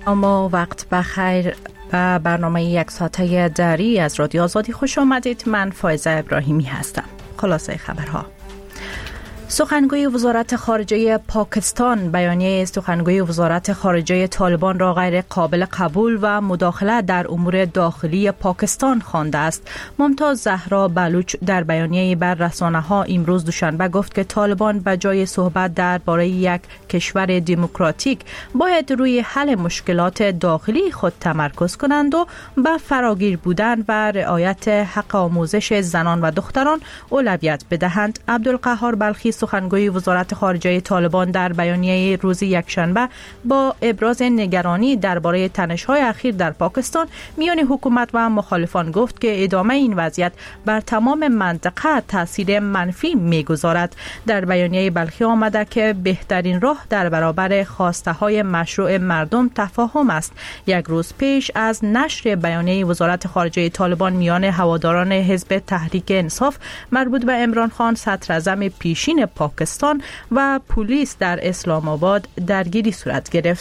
اما وقت بخیر و برنامه یک ساعته دری از رادیو آزادی خوش آمدید. من فائزه ابراهیمی هستم. خلاصه خبرها: سخنگوی وزارت خارجه پاکستان بیانیه سخنگوی وزارت خارجه طالبان را غیر قابل قبول و مداخله در امور داخلی پاکستان خوانده است. ممتاز زهرا بلوچ در بیانیه بر رسانه‌ها امروز دوشنبه گفت که طالبان به جای صحبت درباره یک کشور دموکراتیک باید روی حل مشکلات داخلی خود تمرکز کنند و به فراگیر بودن و رعایت حق آموزش زنان و دختران اولویت بدهند. عبدالقهار بلخی سخنگوی وزارت خارجه طالبان در بیانیه روز یکشنبه با ابراز نگرانی درباره تنش‌های اخیر در پاکستان میان حکومت و مخالفان گفت که ادامه این وضعیت بر تمام منطقه تاثیر منفی می‌گذارد. در بیانیه بلخی آمده که بهترین راه در برابر خواسته‌های مشروع مردم تفاهم است. یک روز پیش از نشر بیانیه وزارت خارجه طالبان میان هواداران حزب تحریک انصاف مربوط به عمران خان صدراعظم پیشین پاکستان و پلیس در اسلام آباد درگیری صورت گرفت.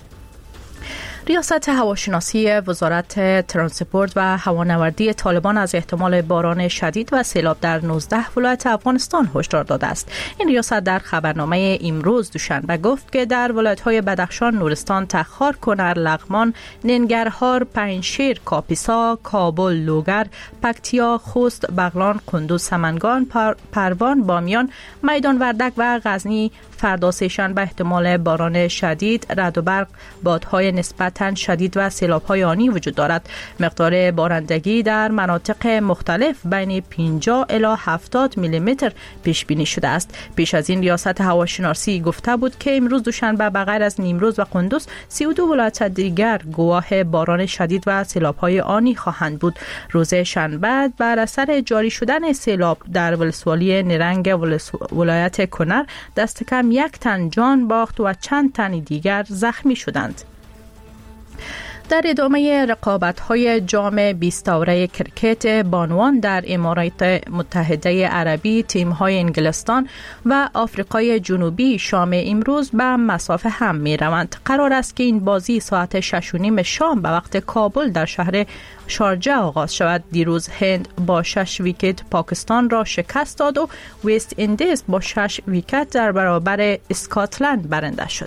ریاست هواشناسی وزارت ترانسپورت و هوانوردی طالبان از احتمال باران شدید و سیلاب در 19 ولایت افغانستان هشدار داده است. این ریاست در خبرنامه امروز دوشنبه گفت که در ولایت‌های بدخشان، نورستان، تخار، کنر، لغمان، ننگرهار، پنجشیر، کاپیسا، کابل، لوگر، پکتیا، خوست، بغلان، قندوز، سمنگان، پروان، بامیان، میدان وردک و غزنی فردا سه‌شنبه احتمال باران شدید، رعد و برق، بادهای نسبتاً شدید و سیلاب‌های آنی وجود دارد. مقدار بارندگی در مناطق مختلف بین 50 الی 70 میلیمتر پیش بینی شده است. پیش از این ریاست هواشناسی گفته بود که امروز دوشنبه بغیر از نیمروز و قندوز 32 ولایت دیگر گواه باران شدید و سیلاب‌های آنی خواهند بود. روز شنبه بر اثر جاری شدن سیلاب در ولسوالی نرنگ ولایت کنر دست کم 1 تن جان باخت و چند تن دیگر زخمی شدند. در ادامه رقابت‌های جام 20 دوره کرکت بانوان در امارات متحده عربی، تیم‌های انگلستان و آفریقای جنوبی شام امروز به مسافه هم می‌روند. قرار است که این بازی ساعت 6:30 شام به وقت کابل در شهر شارجه آغاز شود. دیروز هند با 6 ویکت پاکستان را شکست داد و وست اندیز با 6 ویکت در برابر اسکاتلند برنده شد.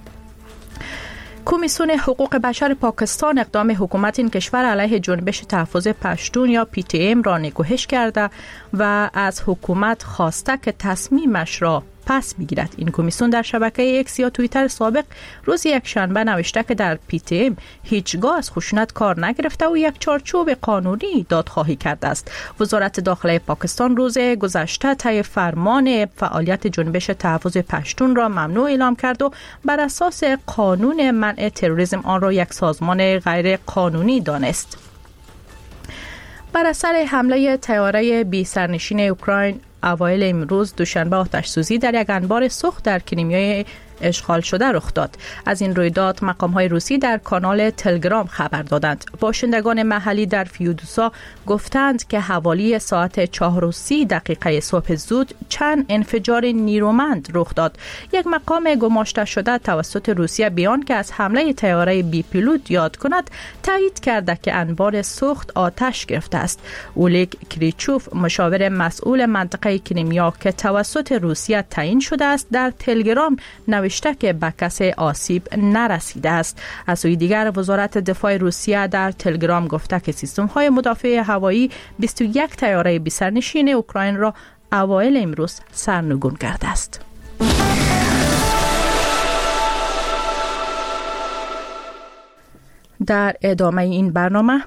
کمیسیون حقوق بشر پاکستان اقدام حکومت این کشور علیه جنبش تحفظ پشتون یا PTM را نکوهش کرده و از حکومت خواسته که تصمیمش را پس بگیرد. این کمیسیون در شبکه ایکس یا توییتر سابق روز یکشنبه نوشته که در PTM هیچگاه از خشونت کار نگرفته و یک چارچوب قانونی دادخواهی کرده است. وزارت داخلی پاکستان روز گذشته طی فرمان فعالیت جنبش تحفظ پشتون را ممنوع اعلام کرد و بر اساس قانون منع تروریسم آن را یک سازمان غیر قانونی دانست. بر اثر حمله طیاره بی سرنشین اوکراین اوایل امروز دوشنبه آتش‌سوزی در یک انبار سوخت در کریمیا اشغال شده رخ داد. از این رویداد مقام‌های روسی در کانال تلگرام خبر دادند. باشندگان محلی در فیودوسا گفتند که حوالی ساعت 4:30 صبح زود چند انفجار نیرومند رخ داد. یک مقام گماشته شده توسط روسیه بیان که از حمله طیاره بی پیلوت یاد کند تایید کرده که انبار سوخت آتش گرفته است. اولگ کریچوف مشاور مسئول منطقه کریمیا که توسط روسیه تعیین شده است در تلگرام نوشته که به کسی آسیب نرسیده است. از سوی دیگر وزارت دفاع روسیه در تلگرام گفته که سیستم‌های مدافع هوایی 21 طیاره بی سرنشین اوکراین را اوایل امروز سرنگون کرده است. در ادامه این برنامه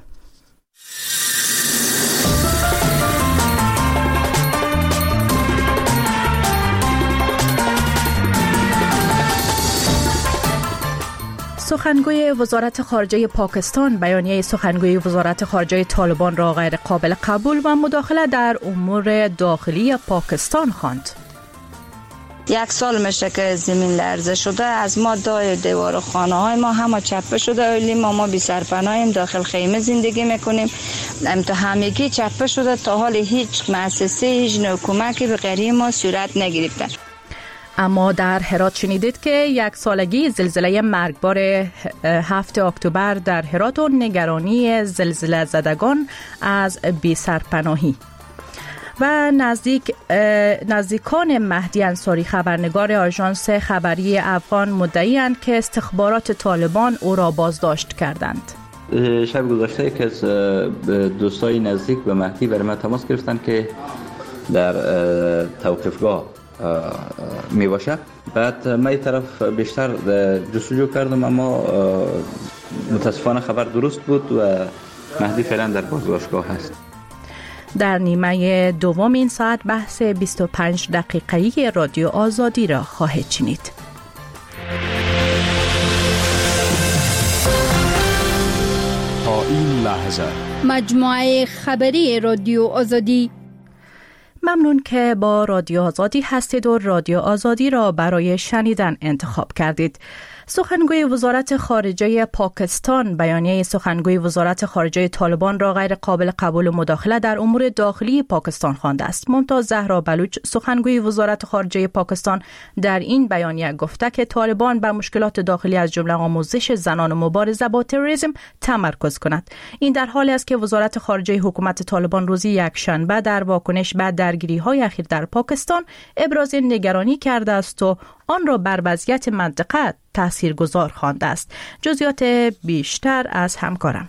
سخنگوی وزارت خارجه پاکستان بیانیه سخنگوی وزارت خارجه طالبان را غیر قابل قبول و مداخله در امور داخلی پاکستان خواند. 1 سال میشه که زمین لرزه شده، از ما دیوار خانه های ما همه چپه شده، ما بی سرپناهیم، داخل خیمه زندگی میکنیم، تا همگی چپه شده. تا حال هیچ مؤسسه، هیچ نوع کمکی به غریب ما صورت نگرفته. اما در هرات شنیدید که 1 سالگی زلزله مرگبار 7 اکتبر در هرات و نگرانی زلزله زدگان از بی‌سرپناهی. و نزدیکان مهدی انصاری خبرنگار آژانس خبری افغان مدعی‌اند که استخبارات طالبان او را بازداشت کردند. شب گذشته یکی از دوستای نزدیک به مهدی برای من تماس گرفتن که در توقفگاه می باشه. بعد من این طرف بیشتر جستجو کردم، اما متاسفانه خبر درست بود و مهدی فعلا در بازداشتگاه هست. در نیمه دوم این ساعت بحث 25 دقیقه‌ای رادیو آزادی را خواهید شنید. تا این لحظه مجموعه خبری رادیو آزادی. ممنون که با رادیو آزادی هستید و رادیو آزادی را برای شنیدن انتخاب کردید. سخنگوی وزارت خارجه پاکستان بیانیه سخنگوی وزارت خارجه طالبان را غیر قابل قبول مداخله در امور داخلی پاکستان خوانده است. ممتاز زهرا بلوچ سخنگوی وزارت خارجه پاکستان در این بیانیه گفته که طالبان بر مشکلات داخلی از جمله آموزش زنان و مبارزه با تروریسم تمرکز کند. این در حالی است که وزارت خارجه حکومت طالبان روز یکشنبه در واکنش به درگیری‌های اخیر در پاکستان ابراز نگرانی کرده است و آن را بر وضعیت منطقه تاثیرگذار خوانده است. جزئیات بیشتر از همکارم.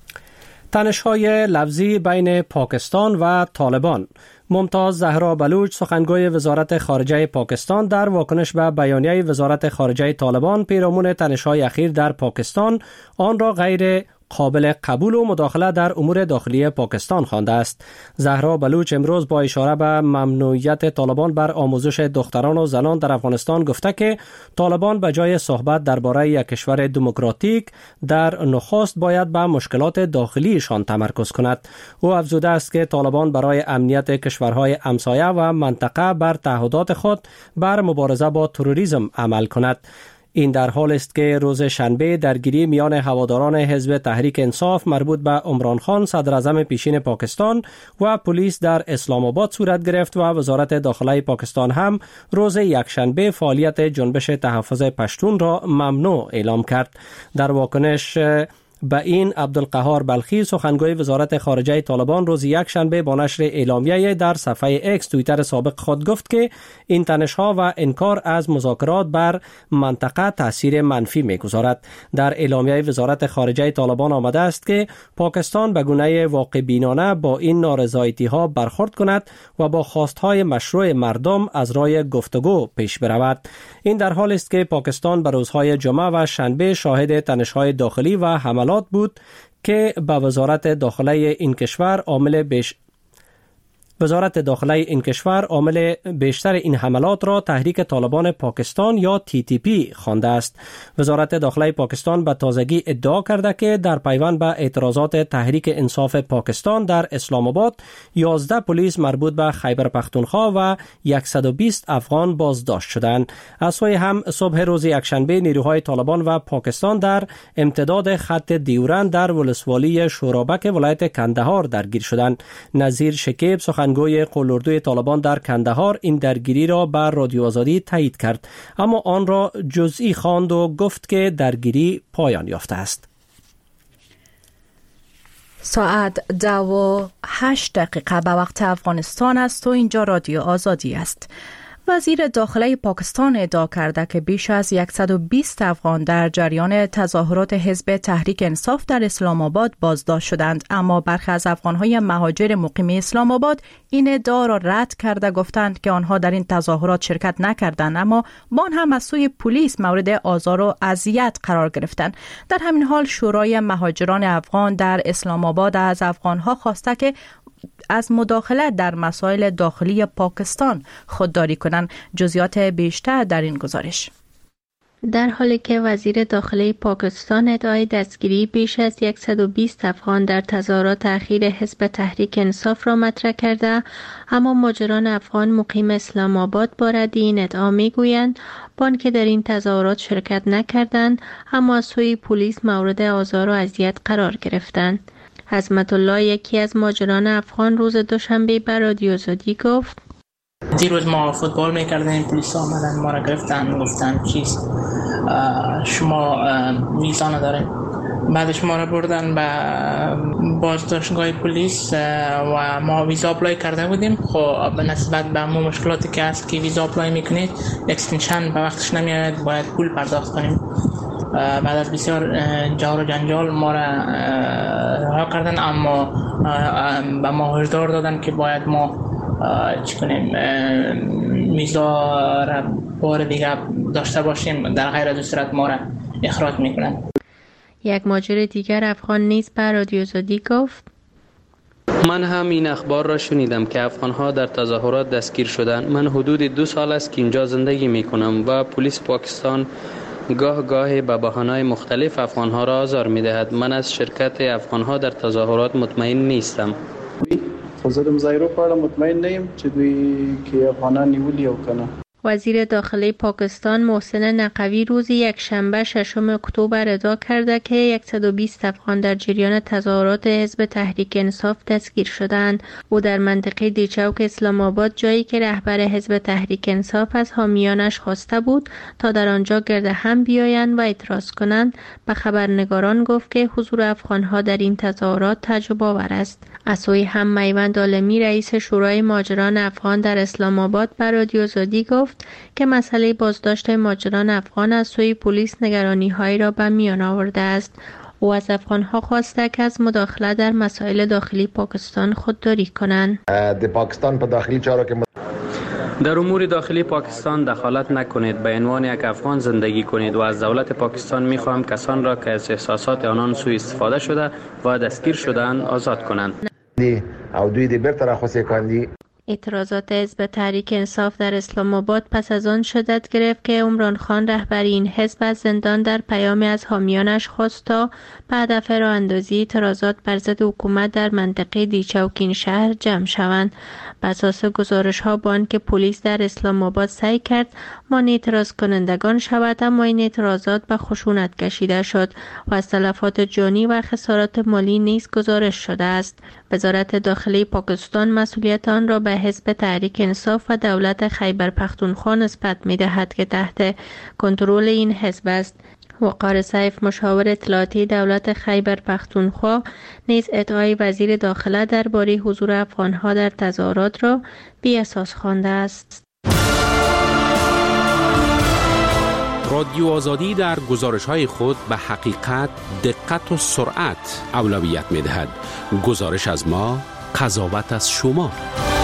تنش‌های لفظی بین پاکستان و طالبان. ممتاز زهرا بلوچ سخنگوی وزارت خارجه پاکستان در واکنش به بیانیه وزارت خارجه طالبان پیرامون تنش‌های اخیر در پاکستان آن را غیر قابل قبول و مداخله در امور داخلی پاکستان خوانده است. زهرا بلوچ امروز با اشاره به ممنوعیت طالبان بر آموزش دختران و زنان در افغانستان گفته که طالبان به جای صحبت درباره یک کشور دموکراتیک در نخست باید به مشکلات داخلیشان تمرکز کند. او افزوده است که طالبان برای امنیت کشورهای همسایه و منطقه بر تعهدات خود بر مبارزه با تروریسم عمل کند. این در حال است که روز شنبه درگیری میان هواداران حزب تحریک انصاف مربوط به عمران خان صدر اعظم پیشین پاکستان و پلیس در اسلام آباد صورت گرفت و وزارت داخله پاکستان هم روز یکشنبه فعالیت جنبش تحفظ پشتون را ممنوع اعلام کرد. در واکنش به این عبدالقهار بلخی سخنگوی وزارت خارجه طالبان روز یکشنبه با نشر اعلامیه در صفحه اکس توییتر سابق خود گفت که این تنش‌ها و انکار از مذاکرات بر منطقه تاثیر منفی می‌گذارد. در اعلامیه وزارت خارجه طالبان آمده است که پاکستان به گونه واقع بینانه با این نارضایتی‌ها برخورد کند و با خواست‌های مشروع مردم از راه گفتگو پیش برود. این در حال است که پاکستان به روزهای جمعه و شنبه شاهد تنش‌های داخلی و حملات بود که به وزارت داخله این کشور عامل بیشتر این حملات را تحریک طالبان پاکستان یا TTP خوانده است. وزارت داخله پاکستان به تازگی ادعا کرده که در پیوند به اعتراضات تحریک انصاف پاکستان در اسلام آباد 11 پلیس مربوط به خیبر پختونخوا و 120 افغان بازداشت شدند. از سوی هم صبح روز یکشنبه نیروهای طالبان و پاکستان در امتداد خط دیورند در ولسوالی شورابک ولایت کندهار درگیر شدند. نظیر شکیب سخنگوی قلدردوی طالبان در کندهار این درگیری را بر رادیو آزادی تایید کرد، اما آن را جزئی خواند و گفت که درگیری پایان یافته است. ساعت 2:08 به وقت افغانستان است و اینجا رادیو آزادی است. وزیر داخله پاکستان ادعا کرده که بیش از 120 افغان در جریان تظاهرات حزب تحریک انصاف در اسلام آباد بازداشت شدند، اما برخی از افغان‌های مهاجر مقیم اسلام آباد این ادعا را رد کرده گفتند که آنها در این تظاهرات شرکت نکردند، اما با آن هم از سوی پلیس مورد آزار و اذیت قرار گرفتند. در همین حال شورای مهاجران افغان در اسلام آباد از افغان‌ها خواسته که از مداخله در مسائل داخلی پاکستان خودداری کنند. جزئیات بیشتر در این گزارش. در حالی که وزیر داخله پاکستان ادعای دستگیری بیش از 120 افغان در تظاهرات اخیر حزب تحریک انصاف را مطرح کرده، اما مهاجران افغان مقیم اسلام آباد با رد این ادعا میگویند با آنکه در این تظاهرات شرکت نکردند، اما از سوی پلیس مورد آزار و اذیت قرار گرفتند. عظمت الله یکی از مهاجران افغان روز دوشنبه به رادیو آزادی گفت: دیروز ما فوتبال میکردیم، پلیس آمدن ما را گرفتن، گفتن شما ویزا ندارین. بعدش ما را بردن به بازداشتگاه پلیس و ما ویزا اپلای کرده بودیم. خب به نسبت به همون مشکلاتی که هست که ویزا اپلای میکنید اکستنشن به وقتش نمیاد، باید پول پرداخت کنیم. بعد از بسیار جار و جنجال ما را رها کردن، اما به ما هشدار دادن که باید ما چی کنیم، ویزا را بار دیگه داشته باشیم، در غیر از صورت ما را اخراج میکنن. یک مهاجر دیگر افغان نیز به رادیو آزادی گفت: من هم این اخبار را شنیدم که افغان‌ها در تظاهرات دستگیر شدند. من حدود 2 سال است که اینجا زندگی میکنم و پلیس پاکستان گاه به بهانه‌های مختلف افغان‌ها را آزار می‌دهد. من از شرکت افغان‌ها در تظاهرات مطمئن نیستم. خود مظاهره په اړه مطمئن نیم چې دوی کې افغانان نیولي او کنه. وزیر داخلی پاکستان محسن نقوی روز یکشنبه 6 اکتبر ادعا کرده که 120 افغان در جریان تظاهرات حزب تحریک انصاف دستگیر شدند. او در منطقه دیچوک اسلام آباد، جایی که رهبر حزب تحریک انصاف از حامیانش خواسته بود تا در آنجا گرد هم بیایند و اعتراض کنند، به خبرنگاران گفت که حضور افغانها در این تظاهرات تعجب آور است. از سوی هم میوند عالمی، رئیس شورای مهاجران افغان در اسلام آباد، به رادیو آزادی گفت که مسئله بازداشت مهاجران افغان از سوی پلیس نگرانی‌هایی را به میان آورده است. او از افغان‌ها خواسته که از مداخله در مسائل داخلی پاکستان خودداری کنند. در امور داخلی پاکستان دخالت نکنید، به عنوان یک افغان زندگی کنید و از دولت پاکستان می‌خواهم کسان را که از احساسات آنان سوء استفاده شده و دستگیر شده‌اند آزاد کنند. اعتراضات حزب تحریک انصاف در اسلام آباد پس از آن شدت گرفت که عمران خان، رهبر این حزب، از زندان در پیامی از حامیانش خواست تا به هدف راه اندازی اعتراضات بر ضد حکومت در منطقه دیچوک این شهر جمع شوند. بر اساس گزارش‌ها با آنکه پلیس در اسلام آباد سعی کرد مانع اعتراض کنندگان شود، اما این اعتراضات به خشونت کشیده شد و از تلفات جانی و خسارات مالی نیز گزارش شده است. وزارت داخلی پاکستان مسئولیت آن را به حزب تحریک انصاف و دولت خیبر پختونخوا نسبت می‌دهد که تحت کنترل این حزب است. وقار سیف، مشاور اطلاعاتی دولت خیبر پختونخوا، نیز ادعای وزیر داخله درباره حضور افغان‌ها در تظاهرات را بی اساس خوانده است. رادیو آزادی در گزارش‌های خود به حقیقت، دقت و سرعت اولویت می‌دهد. گزارش از ما، قضاوت از شما.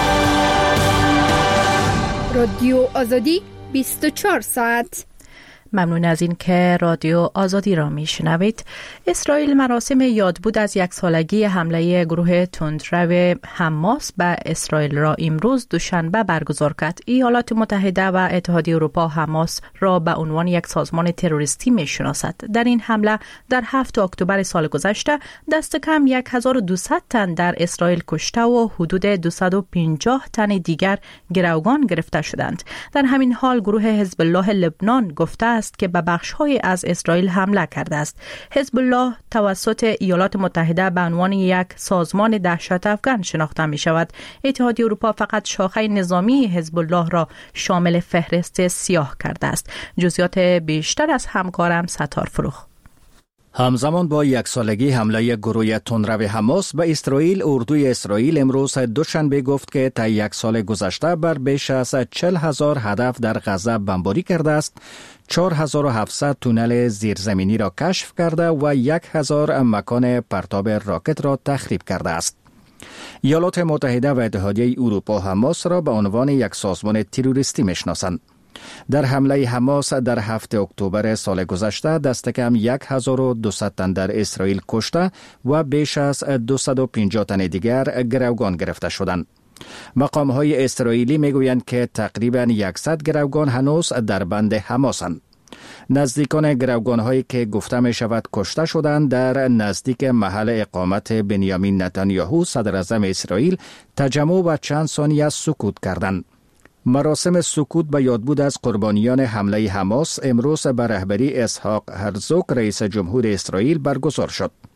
رادیو آزادی 24 ساعت. ممنون از این که رادیو آزادی را میشنوید. اسرائیل مراسم یادبود از 1 سالگی حمله گروه تندرو حماس به اسرائیل را امروز دوشنبه برگزار کرد. ایالات متحده و اتحادیه اروپا حماس را به عنوان یک سازمان تروریستی میشناسد. در این حمله در 7 اکتبر سال گذشته دست کم 1200 تن در اسرائیل کشته و حدود 250 تن دیگر گروگان گرفته شدند. در همین حال گروه حزب الله لبنان گفته است که به بخش‌های از اسرائیل حمله کرده است. حزب الله توسط ایالات متحده به عنوان یک سازمان دهشت افکن شناخته می شود. اتحادیه اروپا فقط شاخه نظامی حزب الله را شامل فهرست سیاه کرده است. جزئیات بیشتر از همکارم ستار فروخ. همزمان با 1 سالگی حمله گروه تندرو حماس به اسرائیل، اردوی اسرائیل امروز دوشنبه گفت که تا 1 سال گذشته بر بیش از 40,000 هدف در غزه بمباری کرده است، 4700 تونل زیرزمینی را کشف کرده و 1000 مکان پرتاب راکت را تخریب کرده است. ایالات متحده و اتحادیه اروپا حماس را به عنوان یک سازمان تروریستی میشناسند. در حمله حماس در 7 اکتبر سال گذشته دست کم 1200 تن در اسرائیل کشته و بیش از 250 تن دیگر گروگان گرفته شدند. مقام‌های اسرائیلی میگویند که تقریباً 100 گروگان هنوز در بند حماسند. نزدیکان گروگان‌هایی که گفته می شود کشته شدند در نزدیک محل اقامت بنیامین نتانیاهو صدر اعظم اسرائیل تجمع و چند ثانیه سکوت کردند. مراسم سکوت به یادبود از قربانیان حمله حماس امروز به رهبری اسحاق هرزوگ رئیس جمهور اسرائیل برگزار شد.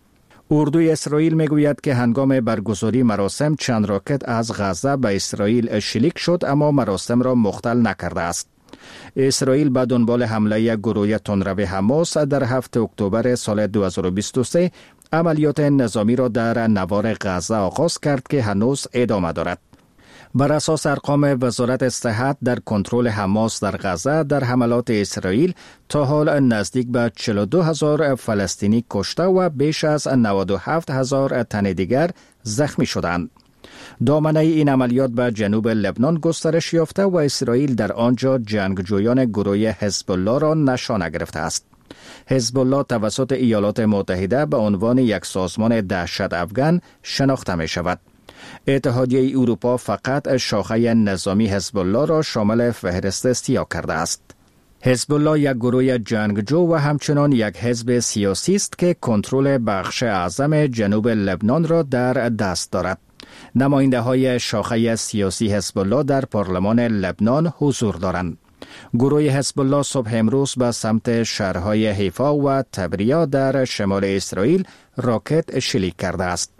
اردوی اسرائیل میگوید که هنگام برگزاری مراسم چند راکت از غزه به اسرائیل شلیک شد اما مراسم را مختل نکرده است. اسرائیل به دنبال حمله گروه تندرو حماس در 7 اکتبر سال 2023 عملیات نظامی را در نوار غزه آغاز کرد که هنوز ادامه دارد. بر اساس ارقام وزارت صحت در کنترل حماس در غزه در حملات اسرائیل تا حال نزدیک به 42,000 فلسطینی کشته و بیش از 97,000 تن دیگر زخمی شدند. دامنه این عملیات به جنوب لبنان گسترش یافته و اسرائیل در آنجا جنگجویان گروه حزب الله را نشانه گرفته است. حزب الله توسط ایالات متحده به عنوان یک سازمان دهشت افغان شناخته می شود. اتحادیه اروپا فقط شاخه نظامی حزب الله را شامل فهرست سیاه کرده است. حزب الله یک گروه جنگجو و همچنان یک حزب سیاسی است که کنترل بخش اعظم جنوب لبنان را در دست دارد. نماینده های شاخه سیاسی حزب الله در پارلمان لبنان حضور دارند. گروه حزب الله صبح امروز به سمت شهرهای حیفا و تبریا در شمال اسرائیل راکت شلیک کرده است.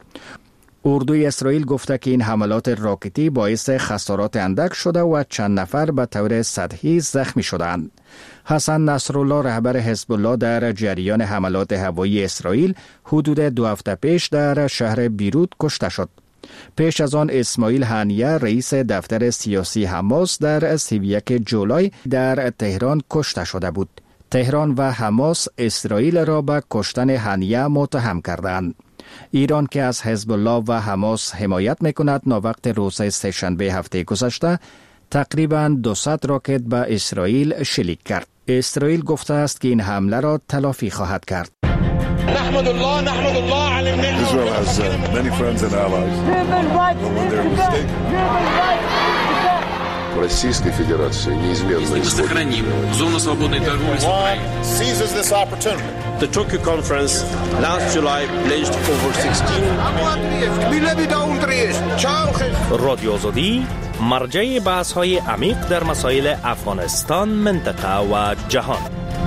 اردوی اسرائیل گفته که این حملات راکتی باعث خسارات اندک شده و چند نفر به طور سطحی زخمی شدند. حسن نصرالله رهبر حزب الله در جریان حملات هوایی اسرائیل حدود 2 هفته پیش در شهر بیروت کشته شد. پیش از آن اسماعیل هنیه رئیس دفتر سیاسی حماس در 31 جولای در تهران کشته شده بود. تهران و حماس اسرائیل را به کشتن هنیه متهم کردند. ایران که از حزب الله و حماس حمایت میکند ناوقت روز سه‌شنبه هفته گذشته تقریباً 200 راکت به اسرائیل شلیک کرد. اسرائیل گفته است که این حمله را تلافی خواهد کرد. نحمد الله على النعمة. Israel has many friends and allies. When they're mistaken. Российской Федерации неизменно сохраним зону свободной торговли с Украиной. Seizes this opportunity. The Tokyo conference last July pledged over 16 رادیو آزادی مرجع بحث‌های عمیق در مسائل افغانستان، منطقه و جهان.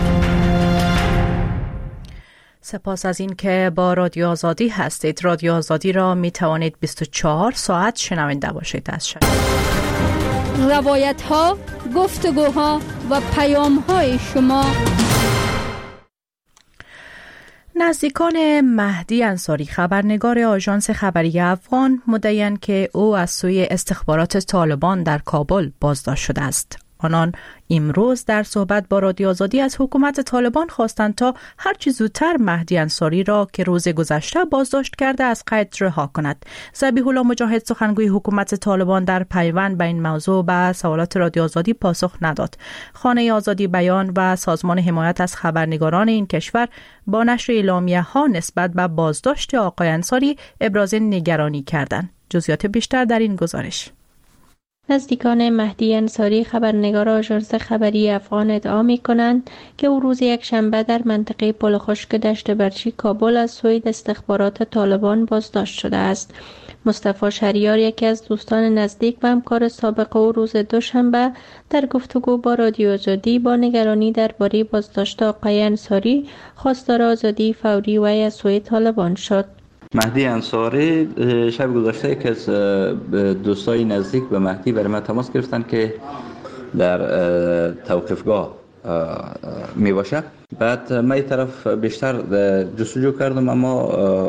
سپاس از این که با رادیو آزادی هستید. رادیو آزادی را می توانید 24 ساعت شنونده باشید از شب. روایت ها، گفتگوها و پیام های شما. نزدیکان مهدی انصاری خبرنگار آژانس خبری افغان مدعی‌اند که او از سوی استخبارات طالبان در کابل بازداشت شده است. آنان امروز در صحبت با رادیو آزادی از حکومت طالبان خواستند تا هرچی زودتر مهدی انصاری را که روز گذشته بازداشت کرده از قید رها کند. ذبیح الله مجاهد سخنگوی حکومت طالبان در پیوند به این موضوع به سوالات رادیو آزادی پاسخ نداد. خانه آزادی بیان و سازمان حمایت از خبرنگاران این کشور با نشر اعلامیه ها نسبت به بازداشت آقای انصاری ابراز نگرانی کردند. جزئیات بیشتر در این گزارش. نزدیکان مهدی انصاری خبرنگار آژانس خبری افغان ادعا می‌کنند که او روز یکشنبه در منطقه پل خشک دشت برچی کابل از سوی استخبارات طالبان بازداشت شده است. مصطفی شهریار یکی از دوستان نزدیک و همکار سابق او روز دوشنبه در گفتگو با رادیو آزادی با نگرانی درباره بازداشت آقای انصاری خواستار آزادی فوری وی از سوی طالبان شد. مهدی انصاری شب گذشته که از دوستای نزدیک به مهدی برای من تماس گرفتن که در توقیفگاه می باشه. بعد من این طرف بیشتر جستجو کردم اما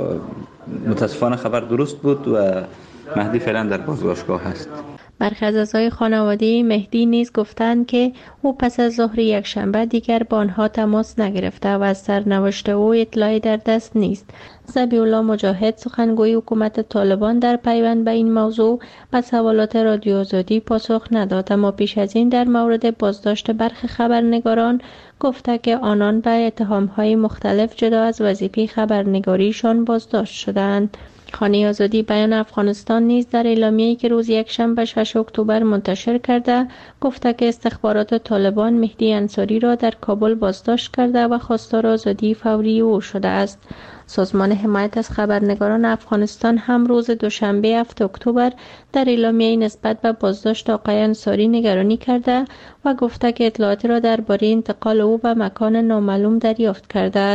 متاسفانه خبر درست بود و مهدی فعلا در بازداشتگاه هست. برخی از اعضای خانواده مهدی نیز گفتند که او پس از ظهر یکشنبه دیگر با آنها تماس نگرفته و از سرنوشت او اطلاعی در دست نیست. ذبیح الله مجاهد سخنگوی حکومت طالبان در پیوند به این موضوع به سوالات رادیو آزادی پاسخ نداد، اما پیش از این در مورد بازداشت برخی خبرنگاران گفته که آنان به اتهام‌های مختلف جدا از وظیفه خبرنگاریشان بازداشت شدند. خانه آزادی بیان افغانستان نیز در اعلامیه‌ای که روز یکشنبه 6 اکتبر منتشر کرده گفته که استخبارات طالبان مهدی انصاری را در کابل بازداشت کرده و خواستار آزادی فوری او شده است. سازمان حمایت از خبرنگاران افغانستان هم روز دوشنبه 7 اکتبر در اعلامیه‌ای نسبت به بازداشت آقای انصاری نگرانی کرده و گفته که اطلاعاتی را درباره انتقال او به مکان نامعلوم دریافت کرده است.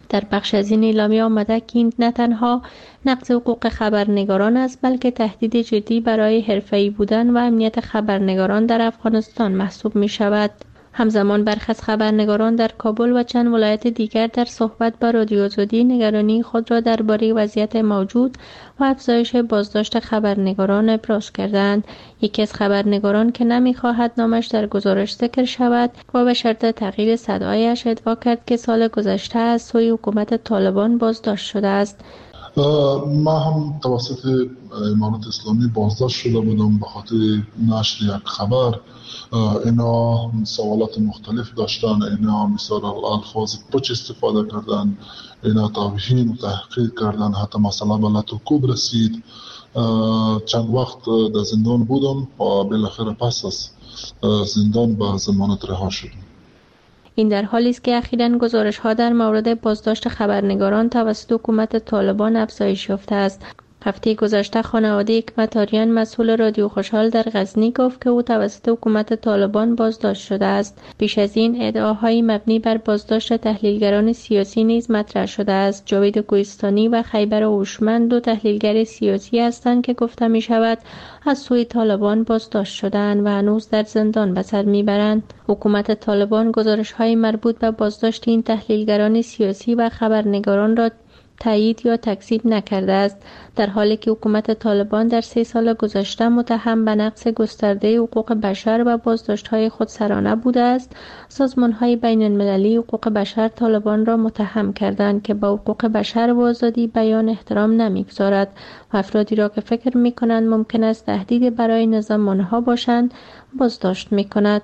در بخش از این اعلامیه آمده که این نه تنها نقض حقوق خبرنگاران است بلکه تهدید جدی برای حرفه‌ای بودن و امنیت خبرنگاران در افغانستان محسوب می شود. همزمان برخی از خبرنگاران در کابل و چند ولایت دیگر در صحبت با رادیو آزادی نگرانی خود را درباره وضعیت موجود و افزایش بازداشت خبرنگاران ابراز کردند. یکی از خبرنگاران که نمی‌خواهد نامش در گزارش ذکر شود و به شرط تغییر صدایش ادعا کرد که سال گذشته از سوی حکومت طالبان بازداشت شده است. ما هم توسط امارات اسلامی بازداشت شده بودم به خاطر نشر یک خبر. اینا سوالات مختلف داشتن، اینا مثال الفاظ پوچ استفاده کردن، اینا توهین و تحقیر کردن، حتی مسئله به لط و کوب رسید. چند وقت در زندان بودم و بالاخره پس از زندان به ضمانت رها شدم. این در حالی است که اخیراً گزارش‌ها در مورد بازداشت خبرنگاران توسط حکومت طالبان افزایش یافته است. هفته گذشته خانواده حکمت آریان مسئول رادیو خوشحال در غزنی گفت که او توسط حکومت طالبان بازداشت شده است. پیش از این ادعاهای مبنی بر بازداشت تحلیلگران سیاسی نیز مطرح شده است. جاوید کوهستانی و خیبر هوشمند دو تحلیلگر سیاسی هستند که گفته می شود از سوی طالبان بازداشت شدند و هنوز در زندان به سر میبرند. حکومت طالبان گزارش‌های مربوط به بازداشت این تحلیلگران سیاسی و خبرنگاران را تایید یا تکذیب نکرده است، در حالی که حکومت طالبان در 3 سال گذشته متهم به نقض گسترده حقوق بشر و بازداشت‌های خودسرانه بوده است. سازمان‌های بین‌المللی حقوق بشر طالبان را متهم کردند که به حقوق بشر و آزادی بیان احترام نمی‌گذارد و افرادی را که فکر می‌کنند ممکن است تهدید برای نظام آنها باشند بازداشت می‌کند.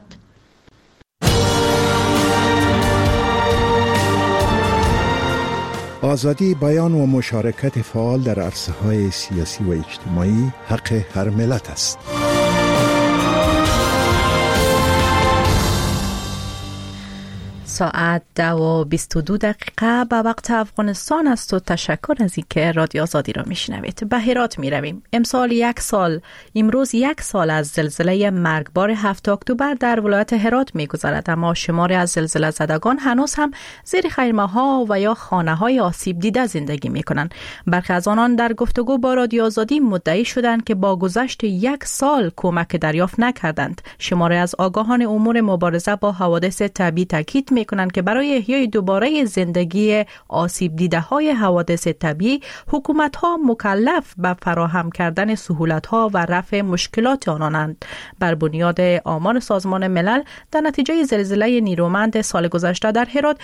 آزادی بیان و مشارکت فعال در عرصه‌های سیاسی و اجتماعی حق هر ملت است. ساعت 22 دقیقه به وقت افغانستان است و تشکر از اینکه رادیو آزادی را میشنوید. به هرات میرویم. امروز یک سال از زلزله مرگبار 7 اکتبر در ولایت هرات میگذرد، اما شماری از زلزله زدگان هنوز هم زیر خیمه‌ها و یا خانه‌های آسیب دیده زندگی میکنند. برخی از آنان در گفتگو با رادیو آزادی مدعی شدند که با گذشت یک سال کمک دریافت نکردند. شماری از آگاهان امور مبارزه با حوادث طبیعی تاکید میکنند که برای احیای دوباره زندگی آسیب دیده های حوادث طبیعی حکومت ها مکلف به فراهم کردن سهولت ها و رفع مشکلات آنانند. بر بنیاد آمار سازمان ملل در نتیجه زلزله نیرومند سال گذشته در هرات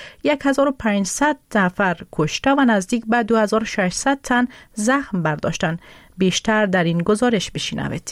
1500 نفر کشته و نزدیک به 2600 تن زخم برداشتند. بیشتر در این گزارش بشنوید.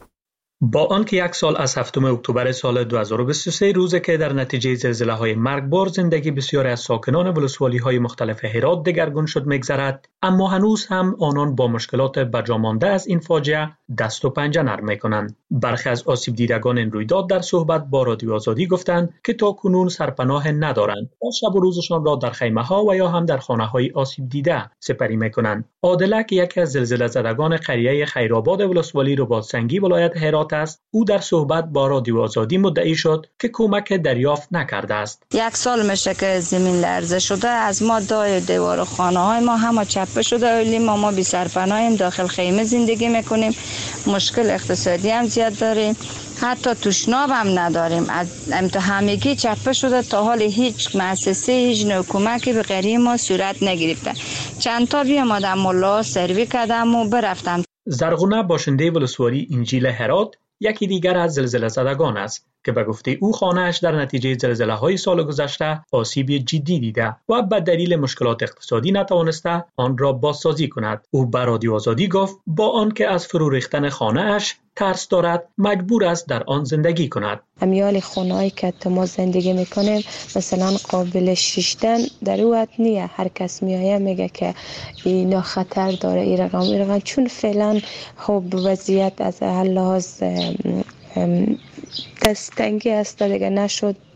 با آنکه یک سال از 7 اکتبر سال 2023 روزی که در نتیجه زلزله‌های مرگبار زندگی بسیاری از ساکنان ولسوالی‌های مختلف هرات دگرگون شد می‌گذرد، اما هنوز هم آنان با مشکلات بجامانده از این فاجعه دست و پنجه نرم می‌کنند. برخی از آسیب دیدگان این رویداد در صحبت با رادیو آزادی گفتند که تاکنون سرپناه ندارند و شب و روزشان را در خیمه‌ها و یا هم در خانه‌های آسیب دیده سپری می‌کنند. عادله که یکی از زلزله زدگان قریه خیرآباد ولسوالی رباط‌سنگی ولایت هرات است، او در صحبت با رادیو آزادی مدعی شد که کمک دریافت نکرده است. یک سال میشه که زمین لرزه شده، از ما دای دیوار و خانه‌های ما همه چپه شده، ولی ما بی سرپناهیم، داخل خیمه زندگی میکنیم، مشکل اقتصادی هم زیاد داریم، حتی تشناب هم نداریم. از همگی چپه شده، تا حال هیچ مؤسسه هیچ نوع کمکی به غریب ما صورت نگرفته. چند تا بیامدم ملا سروی کردم و برفتم. زرغونه باشنده ولسوالی انجیل هرات یکی دیگر از زلزله زدگان است که به گفته او خانه‌اش در نتیجه زلزله‌های سال گذشته آسیب جدی دیده و به دلیل مشکلات اقتصادی نتوانسته آن را بازسازی کند. او به رادیو آزادی گفت با آنکه از فرو ریختن خانه‌اش ترس دارد، مجبور است در آن زندگی کند. امیال خانه‌ای که ما زندگی میکنیم مثلا قابل شیشتن در اوت نیه. هر کس میایه میگه که اینا خطر داره این رقم، چون فعلا خب وضعیت از لحاظ دستنگی است دیگه، نشد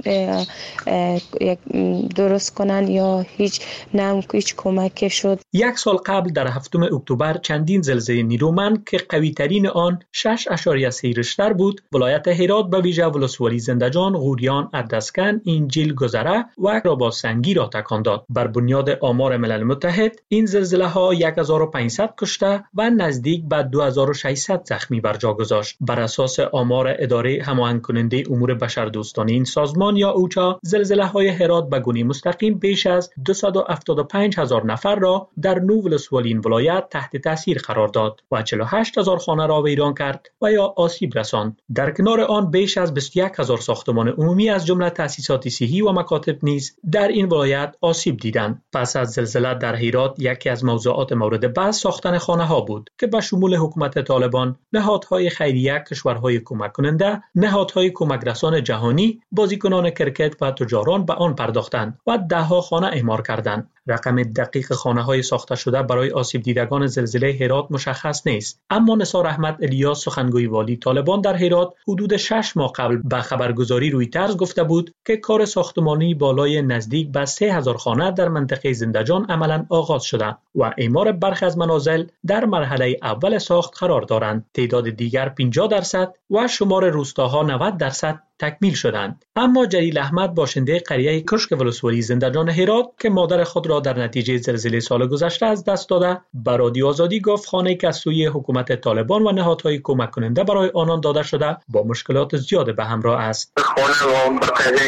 درست کنن یا هیچ کمک شد. یک سال قبل در 7 اکتبر چندین زلزله نیرومند که قوی ترین آن 6.3 ریشتر بود ولایت هرات به ویژه ولسوالی زندجان، غوریان، ادرسکن، انجیل، گذره و راباسنگی را تکان داد. بر بنیاد آمار ملل متحد این زلزله ها 1500 کشته و نزدیک به 2600 زخمی بر جا گذاشت. بر اساس آمار اداره هماهنگ کننده امور بشردوستانه این سازمان یا اوچا، زلزله های هرات به گونه مستقیم بیش از 275,000 نفر را در 9 ولسوالی این ولایت تحت تاثیر قرار داد و 48,000 خانه را ویران کرد و یا آسیب رساند. در کنار آن بیش از 21,000 ساختمان عمومی از جمله تأسیسات صحی و مکاتب نیز در این ولایت آسیب دیدند. پس از زلزله در هرات یکی از موضوعات مورد بحث ساختن خانه ها بود که به شمول حکومت طالبان، نهادهای خیریه، کشورهای کمک کننده، نهادهای کمک رسان جهانی، بازیکنان کرکت و تجاران به آن پرداختند و دهها خانه اعمار کردند. رقم دقیق خانه‌های ساخته شده برای آسیب دیدگان زلزله هرات مشخص نیست، اما نثار احمد الیاس سخنگوی والی طالبان در هرات حدود 6 ماه قبل به خبرگزاری رویترز گفته بود که کار ساختمانی بالای نزدیک به 3000 خانه در منطقه زندجان عملاً آغاز شده و اعمار برخی از منازل در مرحله اول ساخت قرار دارند. تعداد دیگر 50% و شمار روستاها 90% تکمیل شدند. اما جلیل احمد باشنده قریه کشک ولسوالی زندجان هرات که مادر خود را در نتیجه زلزله سال گذشته از دست داده، به رادیو آزادی گفت خانه‌ای که از سوی حکومت طالبان و نهادهای کمک کننده برای آنان داده شده با مشکلات زیاد به همراه است. خانه ما به قریه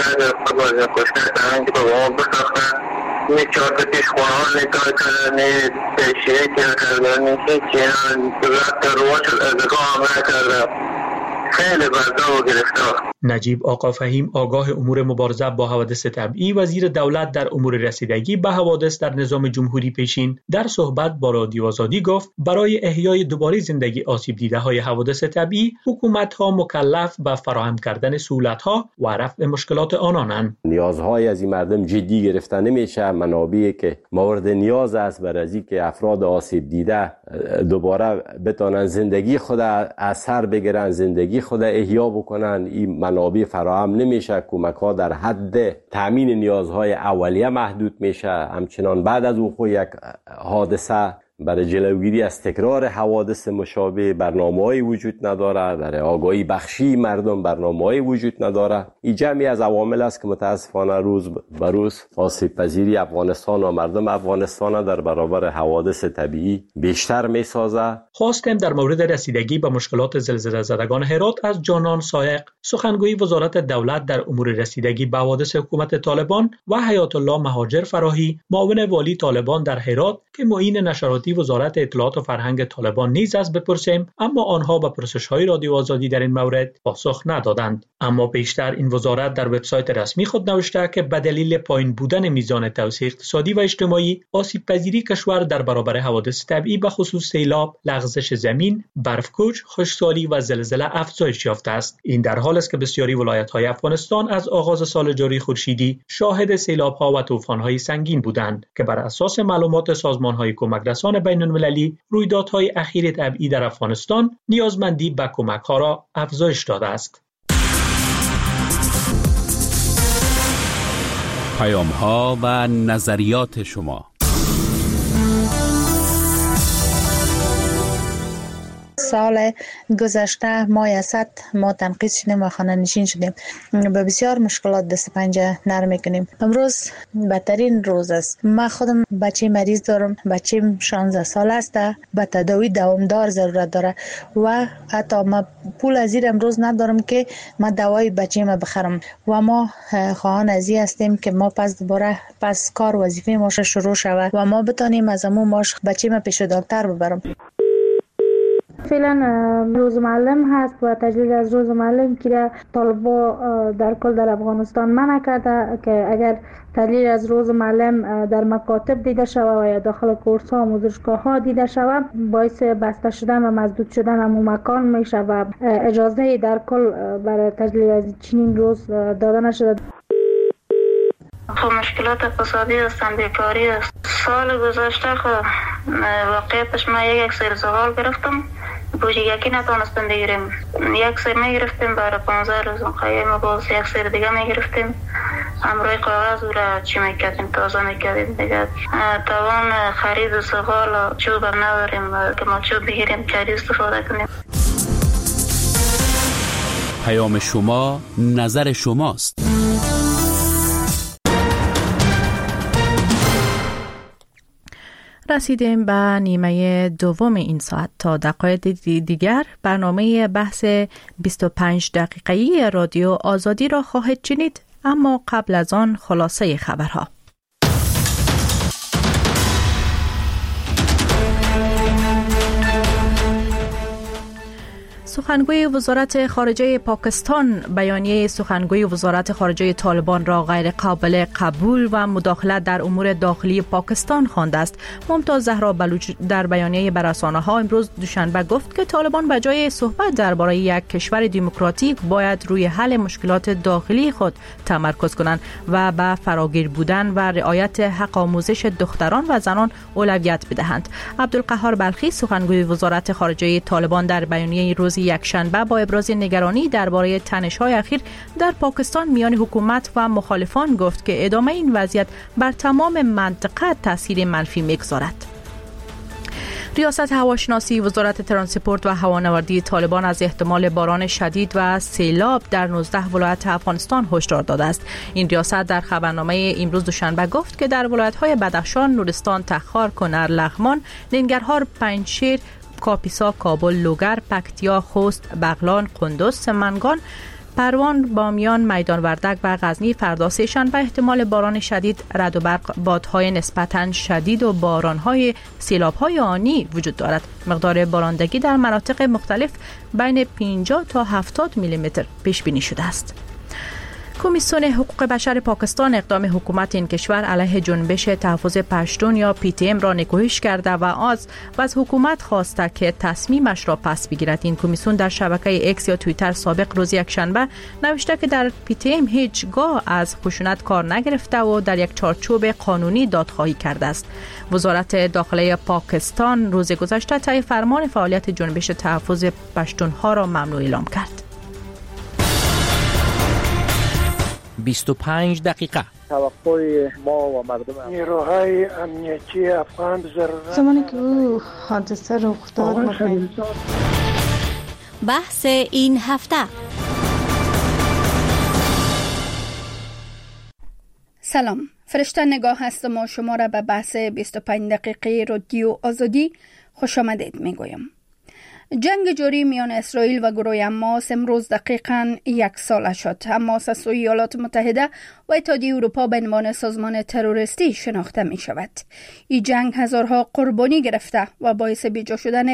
کشک که به ما بساختن می 4 تا پیش خونه ها نگاه کردن، پیشیه کردن، رفت رواج ازگاه هم نکردن، خیلی برده و گرفتار. نجیب آقا فهیم آگاه امور مبارزه با حوادث طبیعی، وزیر دولت در امور رسیدگی به حوادث در نظام جمهوری پیشین، در صحبت با رادیو آزادی گفت برای احیای دوباره زندگی آسیب دیده های حوادث طبیعی حکومت ها مکلف به فراهم کردن سهولت ها و رفع مشکلات آنانند. نیازهای از این مردم جدی گرفته نمیشه. منابعی که مورد نیاز است برای از اینکه افراد آسیب دیده دوباره بتونن زندگی خود از سر بگیرن، زندگی خود احیا بکنن، این منابع فراهم نمیشه. کمک ها در حد تامین نیازهای اولیه محدود میشه. همچنان بعد از وقوع یک حادثه برای جلوگیری از تکرار حوادث مشابه برنامه‌ای وجود نداره، برای آگاهی بخشی مردم برنامه‌ای وجود نداره. این جمعی از عوامل است که متاسفانه روز به روز آسیب پذیری افغانستان و مردم افغانستان در برابر حوادث طبیعی بیشتر می‌سازه. خواستیم در مورد رسیدگی به مشکلات زلزله زدگان هرات از جانان سایق، سخنگوی وزارت دولت در امور رسیدگی به حوادث حکومت طالبان و حیات الله مهاجر فراهی، معاون والی طالبان در هرات که معین نشراتی وزارت اطلاعات و فرهنگ طالبان نیز از بپرسیم، اما آنها به پرسش‌های رادیو آزادی در این مورد پاسخ ندادند. اما پیشتر این وزارت در وبسایت رسمی خود نوشته که به دلیل پایین بودن میزان توسعه اقتصادی و اجتماعی، آسیب پذیری کشور در برابر حوادث طبیعی به خصوص سیلاب، لغزش زمین، برفکوچ، خشکسالی و زلزله افزایش یافته است. این در حالی است که بسیاری ولایت‌های افغانستان از آغاز سال جاری خورشیدی شاهد سیلاب‌ها و طوفان‌های سنگین بودند که بر اساس معلومات سازمان‌های کمک رسان بین‌المللی، رویدادهای اخیر طبیعی در افغانستان نیازمندی به کمک‌ها را افزایش داده است. پیام‌ها و نظریات شما. سال گذشته ماه اسد ما تنقیض شدیم و خانه نشین شدیم، به بسیار مشکلات دست پنجه نرم میکنیم. امروز بدترین روز است. من خودم بچه مریض دارم، بچه‌م 16 سال است، به تداوی دوامدار ضرورت داره و حتی من پول از این امروز ندارم که من دوای بچه‌م بخرم و ما خواهان از این هستیم که ما دوباره کار وظیفه ما شروع شود و ما بتانیم از همون ماش بچه‌م پیش دکتر ببرم. فعلا روز معلم هست و تجلیل از روز معلم که طالبا در کل در افغانستان منع کرده که اگر تجلیل از روز معلم در مکاتب دیده شود و یا داخل کورس ها و آموزشگاه ها دیده شود، باعث بسته شدن و مسدود شدن همون مکان میشه و اجازه در کل برای تجلیل از چنین روز داده نشده. خب مشکلات اقتصادی هستن، بیکاری است. سال گذشته خب واقعیتش من یک سری سوال گرفتم بوجه یکی نتونستیم بگیریم. یک سر میگرفتیم برای 15 روز خیلی باز یک سر دیگه میگرفتیم. همراه کاغذ او را چی میکردیم تازه میکردیم دیگه. توان خرید و سفال چوب هم نداریم که ما چوب بگیریم چاری استفاده کنیم. پیام شما نظر شماست. رسیدیم به نیمه دوم این ساعت. تا دقایق دیگر برنامه بحث 25 دقیقه‌ای رادیو آزادی را خواهید شنید، اما قبل از آن خلاصه خبرها. سخنگوی وزارت خارجه پاکستان بیانیه سخنگوی وزارت خارجه طالبان را غیر قابل قبول و مداخلت در امور داخلی پاکستان خوانده است. ممتاز زهرا بلوچ در بیانیه به رسانه‌ها امروز دوشنبه گفت که طالبان به جای صحبت درباره یک کشور دموکراتیک باید روی حل مشکلات داخلی خود تمرکز کنند و به فراگیر بودن و رعایت حق آموزش دختران و زنان اولویت بدهند. عبدالقهار بلخی سخنگوی وزارت خارجه طالبان در بیانیه روز یکشنبه با ابراز نگرانی درباره تنش‌های اخیر در پاکستان میان حکومت و مخالفان گفت که ادامه این وضعیت بر تمام منطقه تاثیر منفی می‌گذارد. ریاست هواشناسی وزارت ترانسپورت و هوانوردی طالبان از احتمال باران شدید و سیلاب در 19 ولایت افغانستان هشدار داده است. این ریاست در خبرنامه امروز دوشنبه گفت که در ولایت‌های بدخشان، نورستان، تخار، کنر، لغمان، ننگرهار، پنجشیر، کاپیسا، کابل، لوگر، پکتیا، خوست، بغلان، قندوز، سمنگان، پروان، بامیان، میدان وردک و غزنی فردا سه‌شنبه احتمال باران شدید، رعد و برق، بادهای نسبتاً شدید و باران‌های سیلاب‌های آنی وجود دارد. مقدار بارندگی در مناطق مختلف بین 50 تا 70 میلیمتر پیش بینی شده است. کمیسیون حقوق بشر پاکستان اقدام حکومت این کشور علیه جنبش تحفظ پشتون یا PTM را نکوهش کرده و از حکومت خواسته که تصمیمش را پس بگیرد. این کمیسیون در شبکه X یا توییتر سابق روز یکشنبه نوشته که در PTM هیچگاه از خشونت کار نگرفته و در یک چارچوب قانونی دادخواهی کرده است. وزارت داخله پاکستان روز گذشته طی فرمان فعالیت جنبش تحفظ پشتونها را ممنوع اعلام کرد. 25 دقیقه توقع ما و مردم نیروهای امنیتی افغان ضرورت زمانی که او حادثه رخ داد بحث این هفته. سلام، فرشته نگاه هستم و شما را به بحث 25 دقیقه رادیو آزادی خوش آمدید میگویم. جنگ جاری میان اسرائیل و گروه حماس امروز دقیقاً 1 ساله شد. حماس از سوی ایالات متحده و اتحادیه اروپا به عنوان سازمان تروریستی شناخته می شود. این جنگ هزارها قربانی گرفته و باعث بیجا شدن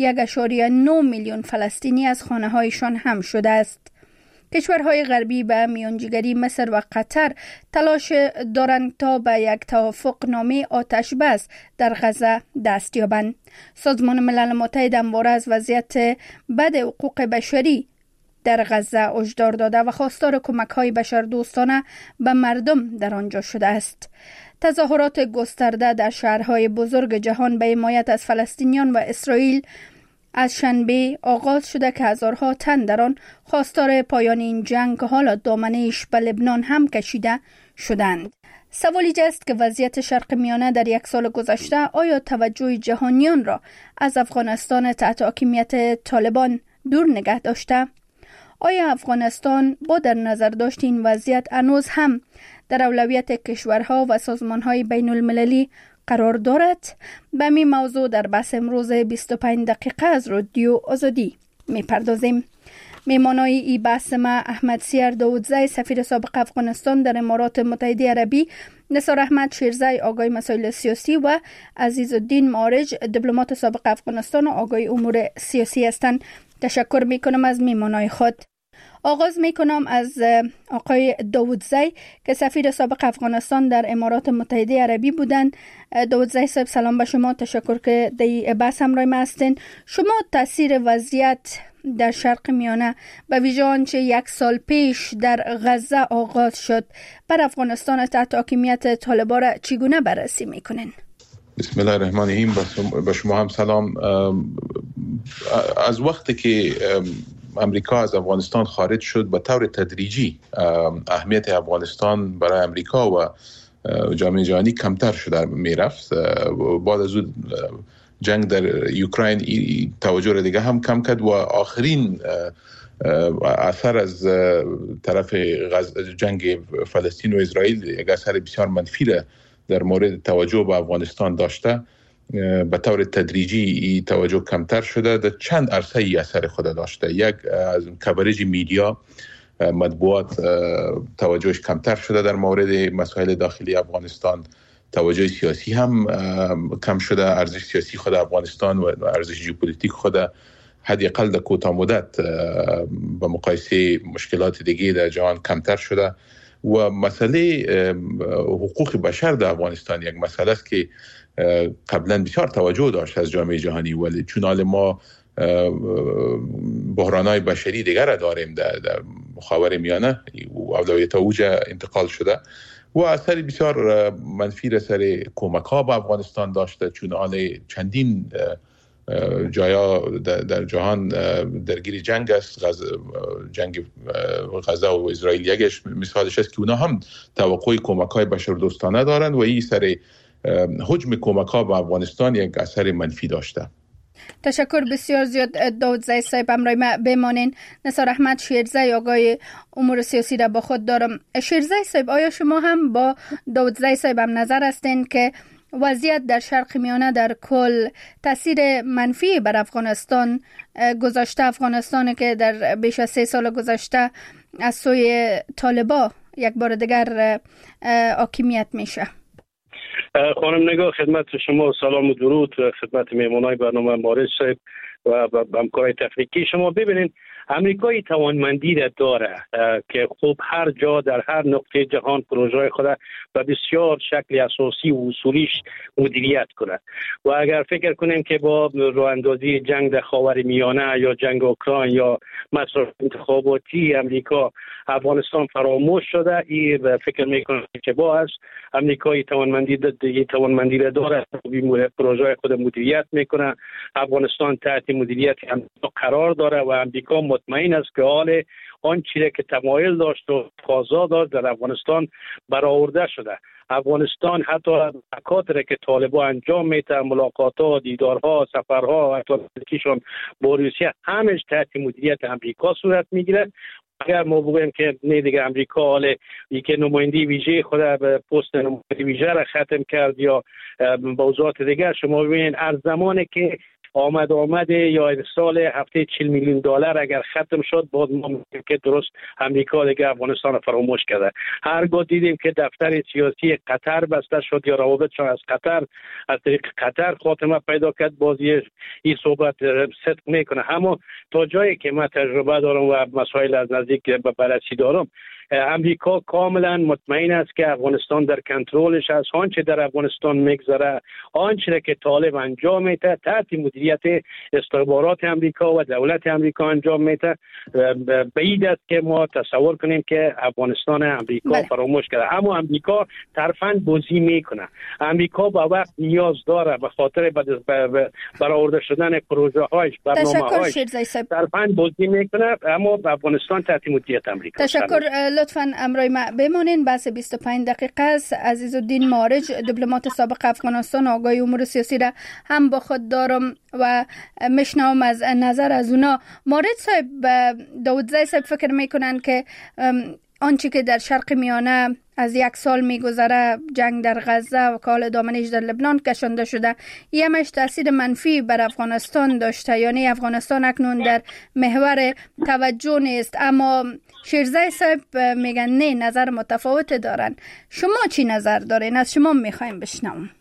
1.9 میلیون فلسطینی از خانه هایشان هم شده است. کشورهای غربی به میانجیگری مصر و قطر تلاش دارند تا به یک توافق نامه آتش بس در غزه دست یابند. سازمان ملل متحد همواره از وضعیت بد حقوق بشری در غزه هشدار داده و خواستار کمک‌های بشردوستانه به مردم در آنجا شده است. تظاهرات گسترده در شهرهای بزرگ جهان به حمایت از فلسطینیان و اسرائیل از شنبه آغاز شده که هزارها تن در آن خواستار پایان این جنگ که حالا دامنه‌اش به لبنان هم کشیده شدند. سوالی است که وضعیت شرق میانه در 1 سال گذشته آیا توجه جهانیان را از افغانستان تحت حاکمیت طالبان دور نگه داشته؟ آیا افغانستان با در نظر داشت این وضعیت هنوز هم در اولویت کشورها و سازمانهای بین المللی قرار دارد؟ به این موضوع در بحث امروز 25 دقیقه از رادیو آزادی میپردازیم. میمانای این بحث ما احمد سیر داودزی سفیر سابق افغانستان در امارات متحده عربی، نثار احمد شیرزی آگای مسائل سیاسی و عزیز الدین معارج دیپلمات سابق افغانستان و آگای امور سیاسی هستند. تشکر میکنم از میمانای خود. آغاز میکنم از آقای داودزی که سفیر سابق افغانستان در امارات متحده عربی بودند. داودزی صاحب سلام به شما، تشکر که در بحث همراه ما هستین. شما تاثیر وضعیت در شرق میانه به ویژه آنچه 1 سال پیش در غزه آغاز شد بر افغانستان تحت حاکمیت طالبان را چگونه بررسی میکنین؟ بسم الله الرحمن الرحیم. با شما هم سلام. از وقتی که امریکا از افغانستان خارج شد به طور تدریجی اهمیت افغانستان برای امریکا و جامعه جهانی کمتر شده میرفت. بعد از اون جنگ در اوکراین توجه را دیگه هم کم کرد و آخرین اثر از طرف جنگ فلسطین و اسرائیل یک اثر بسیار منفی را در مورد توجه به افغانستان داشته. به طور تدریجی توجه کمتر شده. در چند عرصه ای اثر خود داشته. یک، از کاورج میدیا، مطبوعات توجهش کمتر شده در مورد مسائل داخلی افغانستان. توجه سیاسی هم کم شده. ارزش سیاسی خود افغانستان و ارزش ژئوپلیتیک خود حداقل در کوتاه مدت به مقایسه مشکلات دیگه در جهان کمتر شده. و مسئله حقوق بشر در افغانستان یک مسئله است که قبلا بسیار توجه داشت از جامعه جهانی، ولی چون حال ما بحران‌های بشری دیگر را داریم در خاورمیانه و اولویت اوج انتقال شده و اثر بسیار منفی را سر کمک‌ها به افغانستان داشته، چون حال چندین جایا در جهان درگیر جنگ است. جنگ غزه و اسرائیل یکش مثالش است که اونا هم توقع کمک‌های بشردوستانه دارند و این سر حجم کمک‌ها به افغانستان یک اثر منفی داشته. تشکر بسیار زیاد داودزی صاحب. همراه ما بمانین. نثار احمد شیرزی آقای امور سیاسی را با خود دارم. شیرزی صاحب، آیا شما هم با داودزی صاحب هم نظر هستین که وضعیت در شرق میانه در کل تاثیر منفی بر افغانستان گذاشته؟ افغانستان که در بیش از 3 سال گذشته از سوی طالبان یک بار دیگر حاکمیت میشه. خانم نگاه، خدمت شما سلام و درود، خدمت میهمانای برنامه مارج صاحب و همکارای تکنیکی شما. ببینید، امریکایی توانمندی را داره که خوب هر جا در هر نقطه جهان پروژه خود به بسیار شکل اساسی و اصولیش مدیریت کنه و اگر فکر کنیم که با راه اندازی جنگ در خاورمیانه یا جنگ اوکراین یا مسائل انتخاباتی امریکا افغانستان فراموش شده، این فکر میکنم که با از امریکایی توانمندی را داره پروژه خود مدیریت میکنه. افغانستان تحت مدیریت امریکا قرار داره و امریکا مطمئن است که حال آن چیزی که تمایل داشت و تقاضا داشت در افغانستان برآورده شده. افغانستان حتی مکاتبی که طالبان انجام میده، ملاقات‌ها، دیدارها، سفرها، حتی کیشون با روسیه، همش تحت مدیریت امریکا صورت میگیره. اگر ما بگوییم که نه دیگه امریکا حالا یک نمایندگی ویژه خود به پست نمایندگی ویژه را ختم کرد یا موضوعات دیگر، شما ببینید از زمانی که آمده یا سال هفته 40 میلیون دلار اگر ختم شد، بعد ما میگیم که درست امریکا دیگه افغانستان فراموش کرده. هرگاه دیدیم که دفتر سیاسی قطر بسته شد یا روابطشان از قطر از طریق قطر خاتمه پیدا کرد، بازی این صحبت صدق میکنه. اما تا جایی که من تجربه دارم و مسائل از نزدیک به بررسی دارم، امریکا کاملا مطمئن است که افغانستان در کنترلش است. آنچه در افغانستان میگذره، آنچه که طالب انجام میده تحت مدیریت استخبارات امریکا و دولت امریکا انجام میده. بعید است که ما تصور کنیم که افغانستان امریکا فراموش کرده، اما امریکا طرفاً بازی میکنه. امریکا با وقت نیاز داره به خاطر برآورده شدن پروژه هایش، برنامه‌هایش طرفاً بازی میکنه، اما افغانستان تحت مدیریت امریکا. تشکر. لطفاً امرای ما بمانین. بحث 25 دقیقه است. عزیزالدین مارج، دیپلمات سابق افغانستان، آقای امور سیاسی را هم با خود دارم و میشنوم از نظر از اونا. مارج صاحب، داودزی صاحب فکر میکنن که آنچه که در شرق میانه از 1 سال میگذره، جنگ در غزه و کال دامنش در لبنان کشانده شده، یمش تاثیر منفی بر افغانستان داشته، یعنی افغانستان اکنون در محور توجه نیست. اما شیرزی صاحب میگن نه، نظر متفاوت دارن. شما چی نظر دارین؟ از شما میخوایم بشنوم.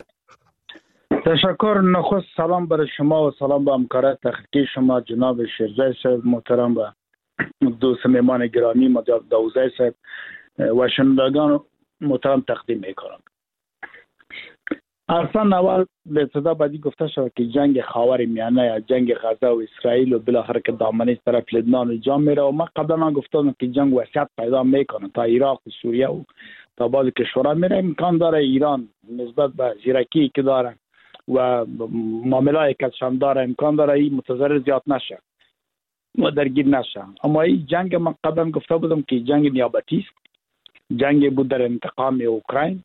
تشکر. نخست سلام برای شما و سلام به همکاران تحقیقی شما جناب شیرزی صاحب محترم و دوست مهمان گرامی مجاب داودزی صاحب و شنوندگان محترم تقدیم میکنم. اصلا اول به ابتدا بعدی گفته شد که جنگ خاورمیانه یا جنگ غزه و اسرائیل و بالاخره که دامنه طرف لبنان جا میره و ما قبلا گفتم که جنگ وسعت پیدا میکنه تا عراق و سوریه و تا بعضی کشورها میره. امکان داره ایران نسبت به زیرکی که داره و معامله‌ای که داره امکان داره این متضرر زیاد نشه و درگیر نشه. اما این جنگ من قبلا گفته بودم که جنگ نیابتی است، جنگ بود در انتقام اوکراین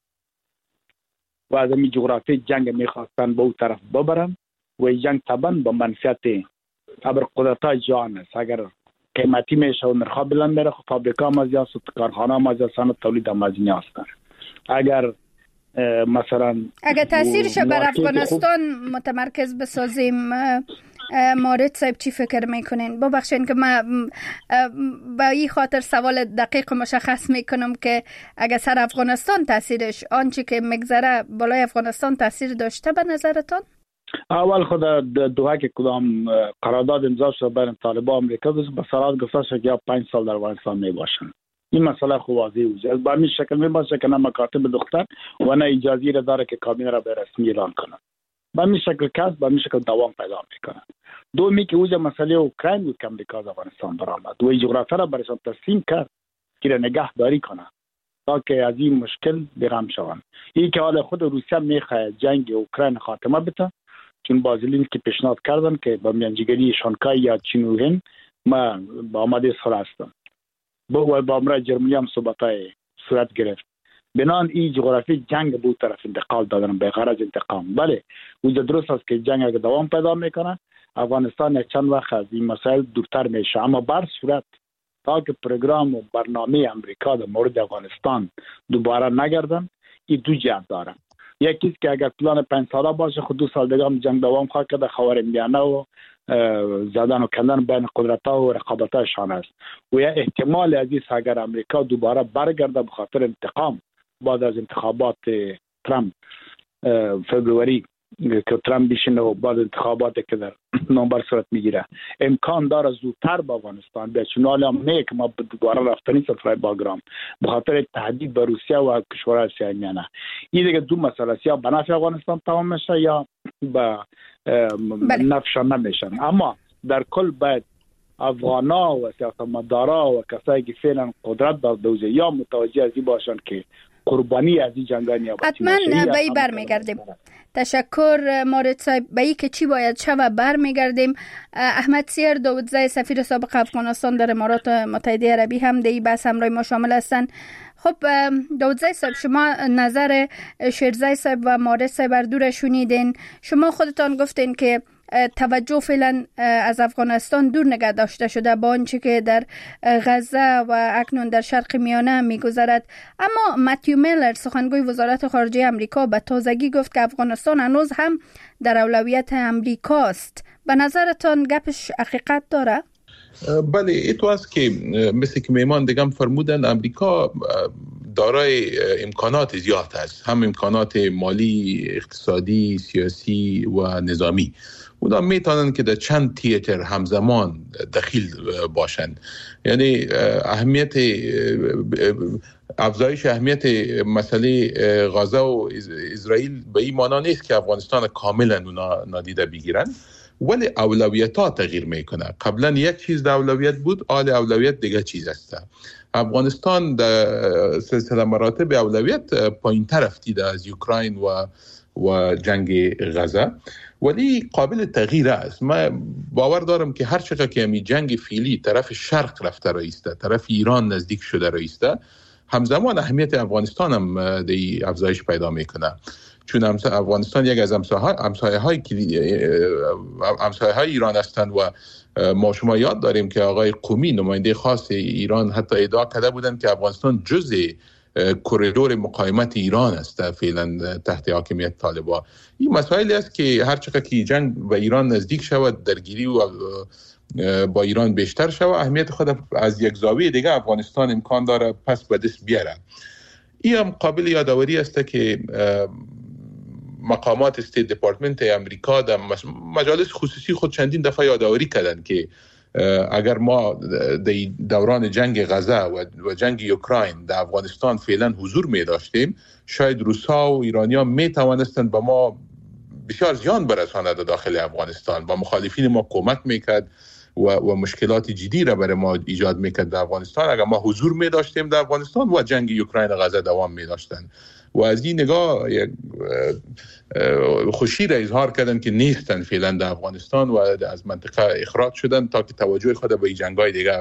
و از این جغرافی جنگ میخواستن به اون طرف ببرن و این جنگ طبعا به منفعت ابرقدرت‌های جهان است. اگر قیمتی میشه و نرخ بلند میره، فابریکا هم از یا کارخانه هم از یا صنعت تولید هم از این هستن. اگر مثلا اگر تاثیرش بر افغانستان متمرکز بسازیم، مارد صاحب چی فکر میکنین؟ ببخشین که من با این خاطر سوال دقیق مشخص میکنم که اگر سر افغانستان تاثیرش آنچه که مگذره بالای افغانستان تاثیر داشته به نظرتان؟ اول خود دوها که کدام قرارداد امضا شد بین طالبان و امریکا به صراحت گفته شد که 5 سال در افغانستان میباشن. این مسئله خوب واضح است. به همین شکل میباشه که نه مکاتب دختر و نه اجازه را داره که کابینه را به رسمی اعلان کنه. به همین شکل کس به همین شکل دوام پیدا میکنه. دومی که اوج مسئله اوکراین بود که امریکا از افغانستان برآمد و جغرافیا را برایشان تسلیم کرد که را نگهداری کنه تا که از این مشکل بیغم شوند. این که حال خود روسیه میخواد جنگ اوکراین خاتمه بده، چون بازیلین که پیشنهاد کردن که با میانجیگری شانگهای یا چین و هند ما با آماده صلح هستم. با امرای جرمنی هم صحبتای صورت گرفت. بنان این جغرافی جنگ به طرف انتقال دادن به غرض انتقام. بله وجه درست است که جنگ اگر دوام پیدا میکنه افغانستان چند وقت از این مسائل دورتر میشه، اما بر صورت تا که پروگرام و برنامه امریکا در مورد افغانستان دوباره نگردن، این دو جهت داره. یکیست که اگر پلان 5 ساله باشه خود 2 سال دیگه هم جنگ دوام خواهد کرد، خاورمیانه و زدن و کندن بین قدرت‌ها و رقابت‌هاشان است و یا احتمال از این اگر امریکا دوباره برگرده به خاطر انتقام بعد از انتخابات ترامپ فبروری که ترامپ بشینه و بعد انتخاباتی که در نوامبر صورت میگیره امکان داره زودتر به افغانستان بیاد، چون حالا نه که ما دوباره رفتنی سفرهای باگرام به خاطر تهدید به روسیه و کشورهای آسیای میانه. این دیگه دو مسئله یا به نفع افغانستان تمام میشه یا به نفعشان نمیشن. اما در کل باید افغانا و سیاستمدارا و کسایی که فعلا قدرت داشته یا متوجه از این باشن که قربانی از این جنگ نیابتی حتما به این برمیگردیم. تشکر مارد صاحب. به این که چی باید شود برمیگردیم. احمد سیر داودزای سفیر سابق افغانستان در امارات متحده عربی هم در این بحث همراه ما شامل هستند. خب داودزای صاحب، شما نظر شیرزای صاحب و مارد صاحب بر دور شنیدین. شما خودتان گفتین که توجه فعلا از افغانستان دور نگه داشته شده با آنچه که در غزه و اکنون در شرق میانه میگذرد. اما متیو میلر سخنگوی وزارت خارجه امریکا به تازگی گفت که افغانستان هنوز هم در اولویت امریکاست. به نظرتان گپش حقیقت داره؟ بله، ایتو است که مثل که میمان دیگم فرمودن امریکا دارای امکانات زیاد است، هم امکانات مالی، اقتصادی، سیاسی و نظامی. اونا میتونن که در چند تیتر همزمان دخیل باشند. یعنی اهمیت افزایش اهمیت مسئله غزه و اسرائیل به این معنا نیست که افغانستان کاملا اونا نادیده بگیرن، ولی اولویت‌ها تغییر میکنه. قبلا یک چیز در اولویت بود، حال اولویت دیگه چیز است. افغانستان در سلسله مراتب اولویت پایین تر رفتیده از اوکراین و جنگ غزه، ولی قابل تغییر است. من باور دارم که هر چقدر که همین جنگ فعلی طرف شرق رفته رایسته، طرف ایران نزدیک شده رایسته، همزمان اهمیت افغانستان هم دی افزایش پیدا میکنه. چون افغانستان یک از همسایه‌های ایران هستند و ما شما یاد داریم که آقای قمی نماینده خاص ایران حتی ادعا کرده بودند که افغانستان جزء کوریدور مقاومت ایران است فعلا تحت حاکمیت طالبان. این مسائلی است که هر چقدر که جنگ به ایران نزدیک شود، درگیری و با ایران بیشتر شود، اهمیت خود از یک زاویه دیگه افغانستان امکان داره پس به دست بیاره. این هم قابل یادآوری است که مقامات استیت دپارتمنت امریکا در مجالس خصوصی خود چندین دفعه یادآوری کردن که اگر ما در دوران جنگ غزه و جنگ اوکراین در افغانستان فعلا حضور می داشتیم، شاید روس‌ها و ایرانی‌ها می توانستند با ما بسیار زیان برساند داخل افغانستان. با مخالفین ما کمک میکرد و مشکلات جدی را برای ما ایجاد میکرد در افغانستان اگر ما حضور می داشتیم در افغانستان و جنگ اوکراین و غزه دوام می داشتن. و از این نگاه خوشی را اظهار کردن که نیستن فعلا در افغانستان و از منطقه اخراج شدن تا که توجه خود به جنگ‌های دیگر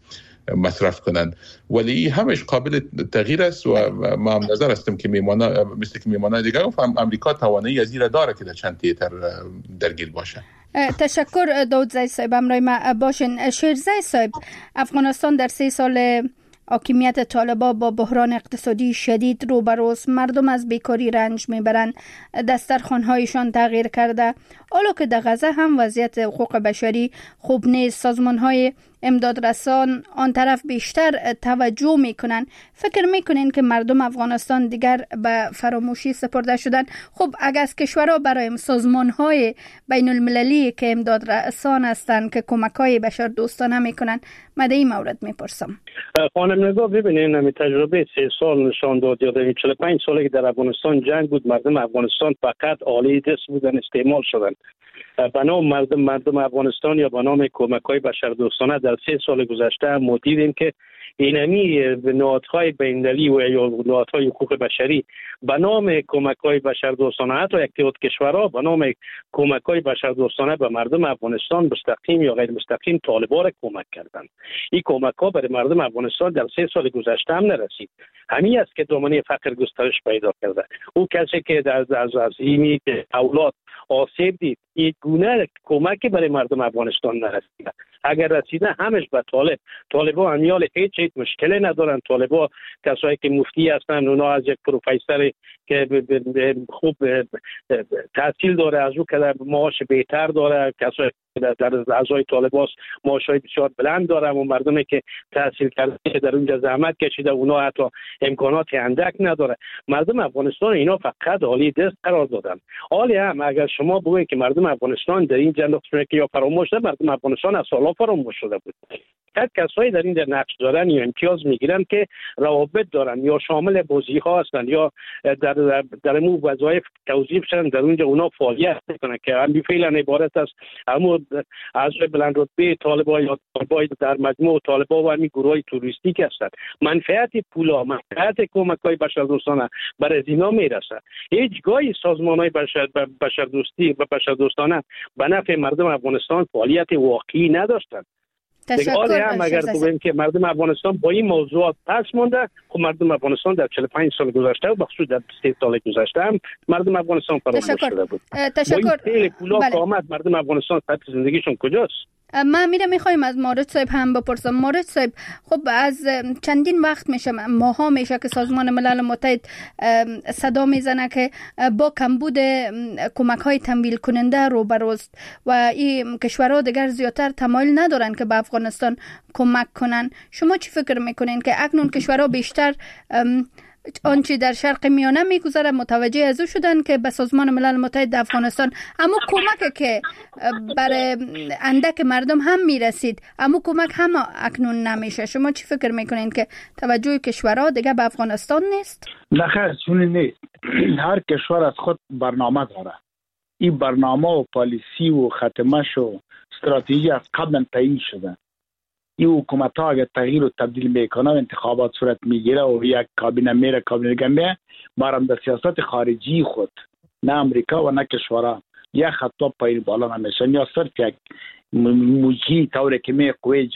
مصرف کنند. ولی همش قابل تغییر است و ما هم نظر هستیم که مثل که میمانه دیگر امریکا توانایی از این را داره که در چند تیتر درگیر باشه. تشکر داودزی صاحب. امروی ما باشین. شیرزی صاحب، افغانستان در 3 سال حاکمیت طالبان با بحران اقتصادی شدید روبروست. مردم از بیکاری رنج میبرند، دسترخوان‌هایشان تغییر کرده. حالا که در غزه هم وضعیت حقوق بشری خوب نیست، سازمان‌های امدادرسان آن طرف بیشتر توجه میکنن. فکر میکنین که مردم افغانستان دیگر به فراموشی سپرده شدن؟ خب اگر از کشورها برای سازمان‌های بین المللی که امدادرسان هستند که کمک‌های بشر دوستانه میکنن، من در این مورد میپرسم. خانم نگاه ببینین، همین تجربه 3 سال نشان داد یا 45 سالی که در افغانستان جنگ بود، مردم افغانستان فقط آلی دست بودن، استعمال شدن. به نام مردم افغانستان یا به نام کمک‌های بشردوستانه در 3 سال گذشته ما دیدیم که اینمی نهادهای بین‌المللی و یا نهادهای حقوق بشری به نام کمک‌های بشردوستانه، حتی یک تعداد کشورها به نام کمک‌های بشردوستانه به مردم افغانستان مستقیم یا غیر مستقیم طالبان را کمک کردند. این کمک‌ها برای مردم افغانستان در 3 سال گذشته هم نرسید. همین است که دامنه فقر گسترش پیدا کرده. او کسی که از این اولاد آسیب دید، یک گونه کمکی برای مردم افغانستان نرسیده. اگر رسیده همش به طالبان همیال هیچ مشکلی ندارن. طالبان کسایی که مفتی هستن، اونا از یک پروفسور که خوب تحصیل داره از او که معاش بهتر داره، کسایی در اعضای طالبان معاشای بسیار بلند داره و مردمی که تحصیل کرده در اونجا زحمت کشیده اونا حتی امکانات اندک نداره. مردم افغانستان اینا فقط حالی دست قرار دادن. حالی هم اگر شما بگویید که مردم افغانستان در این جنگ که یا فراموش شده، مردم افغانستان از سالا فراموش شده بود. هر کسایی در این نقش دارن یا امتیاز میگیرن که روابط دارن یا شامل بازی ها هستن یا در مو وظایف توظیف شدن در اونجا اونا فعالیت میکنن که همین فعلا عبارت است همون اعضای بلند رتبه طالبان یا طالبان در مجموع طالبان و همین گروهای توریستیک هستند. منفعت پولا، منفعت کمک‌های بشردوستانه برای اینا میرسه. هیچگاهی سازمان‌های بشردوستی و بشردوستانه به نفع مردم افغانستان فعالیت واقعی نداشتند. تشکر. هم اگر بگیم که مردم افغانستان با این موضوعات پس مونده، خب مردم افغانستان در 45 سال گذشته و بخصوص در 3 سال گذشته هم مردم افغانستان فراموش شده بود. تشکر. بله. مردم افغانستان سطح زندگیشون کجاست؟ من میخوایم از مارج صاحب هم بپرسم. مارج صاحب، خب از چندین وقت میشه، ماها میشه که سازمان ملل متحد صدا میزنه که با کمبود کمک های تمویل کننده روبروست و این کشورها دیگر زیادتر تمایل ندارن که به افغانستان کمک کنن. شما چی فکر میکنین که اکنون کشورها بیشتر آنچه در شرق میانه میگذره متوجه از او شدن که به سازمان ملل متحد افغانستان اما کمک که برای اندک مردم هم میرسید اما کمک هم اکنون نمیشه؟ شما چی فکر میکنین که توجه کشورها دیگه به افغانستان نیست؟ نه خیر، چون نیست. هر کشور از خود برنامه داره. این برنامه و پالیسی و ختمش و استراتژی از قبل تعیین شده. این حکومت ها اگر تغییر و تبدیل میکنه و انتخابات صورت میگیره و یک کابینه میره کابینه گمه برام در سیاست خارجی خود، نه امریکا و نه کشورها یک خطا پایین بالا نمیشن یا صرف یک موجی طوری که می قوی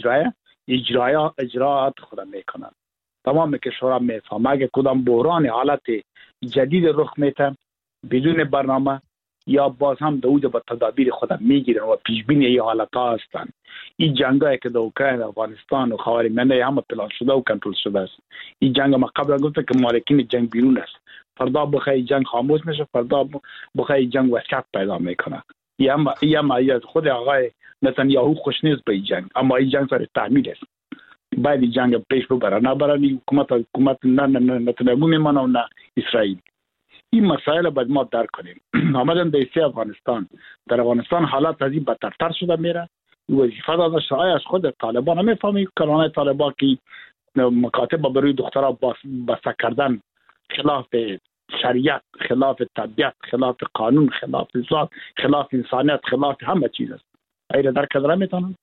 اجراعات خود میکنن. تمام کشورها میفهم اگر کدام بحران حالت جدید رخ میته بدون برنامه یا باز هم دوجه با تدابیر خود میگیرن و پیشبینی ای حالت ها هستن. این جنگایی که در اوکراین، افغانستان و خاورمیانه هم پلان شده و کنترل شده است. این جنگ ما قبل گفته که مالکین جنگ بیرون است. فردا بخوای جنگ خاموش میشه، فردا بخوای جنگ وسعت پیدا میکنه. یا خود آقای نتانیاهو خوش نیست به این جنگ، اما این جنگ سر تحمیل است. باید این جنگ پیش ببره، نبره حکومت نه نتانیاهو میمانه و نه اسرائیل. این مسائل باید ما درک کنیم. آمدن در افغانستان، در افغانستان حالات از این بدتر شده میره. وظیفه داده شده از خود طالبان هم میفهمی کلانه طالبان که مکاتب برای دخترها بسته کردن خلاف شریعت، خلاف طبیعت، خلاف قانون، خلاف ذات، خلاف انسانیت، خلاف همه چیز است. ایره درک کردن میتونن.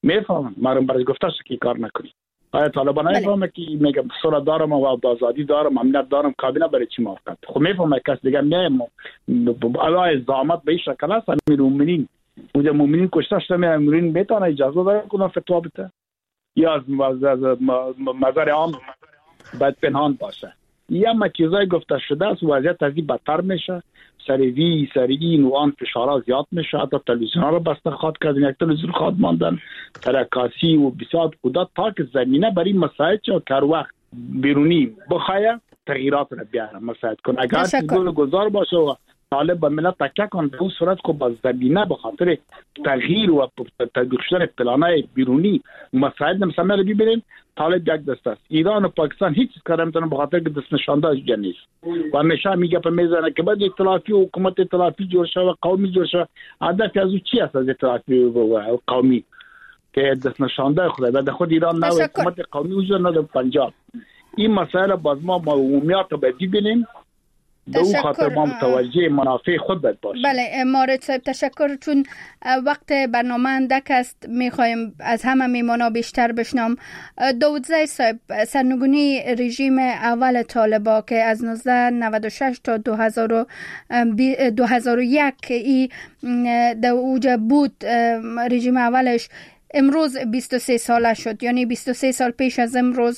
میفهمن مردم برای گفتش که کار نکنی. آیا طالبان میفهمه که میگه صلح دارم و آزادی دارم امنیت دارم کابینه برای چی موافقت؟ خب میفهمه کس دیگه میام الان زعامت به این شکل است. مومنین اونجا مومنین کشته شدن مومنین میتونه اجازه داره کنه فتوا بده یا از مزار عام باید پنهان باشه. یا ما چیزای گفته شده است وضعیت از این بدتر میشه. سری این و آن فشارها زیاد میشه. حتی تلویزیون ها رو بسته خواهد کردن. یک تلویزیون خواهد ماندن ترکاسی و بسیار قدرت تا که زمینه برای مسائل چه کار وقت بیرونی بخواه تغییرات را بیاره مسائل کن. اگر گل گذار باشه و طالب به ملت تکیه کن به اون صورت که با زمینه به خاطر تغییر و تطبیق شدن پلانای بیرونی مسائل نمسمه رو ببینیم. طالب یک دست است. ایران و پاکستان هیچ کار نمیتونن به خاطر که دست نشانده از جن نیست و همیشه میگه په میزنه که بعد ائتلافی و حکومت ائتلافی جوړ شوه قومی جوړ شوه. هدف از چی است از ائتلافی و قومی که دست نشانده خدای بعد خود ایران نه حکومت قومی وجود نه در پنجاب. این مسائل باز ما عمومیات رو ببینیم به اون خاطر ما متوجه منافع خود باید باشیم. بله مارد صاحب تشکر. چون وقت برنامه اندک است میخوایم از همه میمانا بیشتر بشنم. داودزی صاحب سرنگونی رژیم اول طالبا که از 1996 تا 2001 ای در اوج بود رژیم اولش امروز 23 ساله شد. یعنی 23 سال پیش از امروز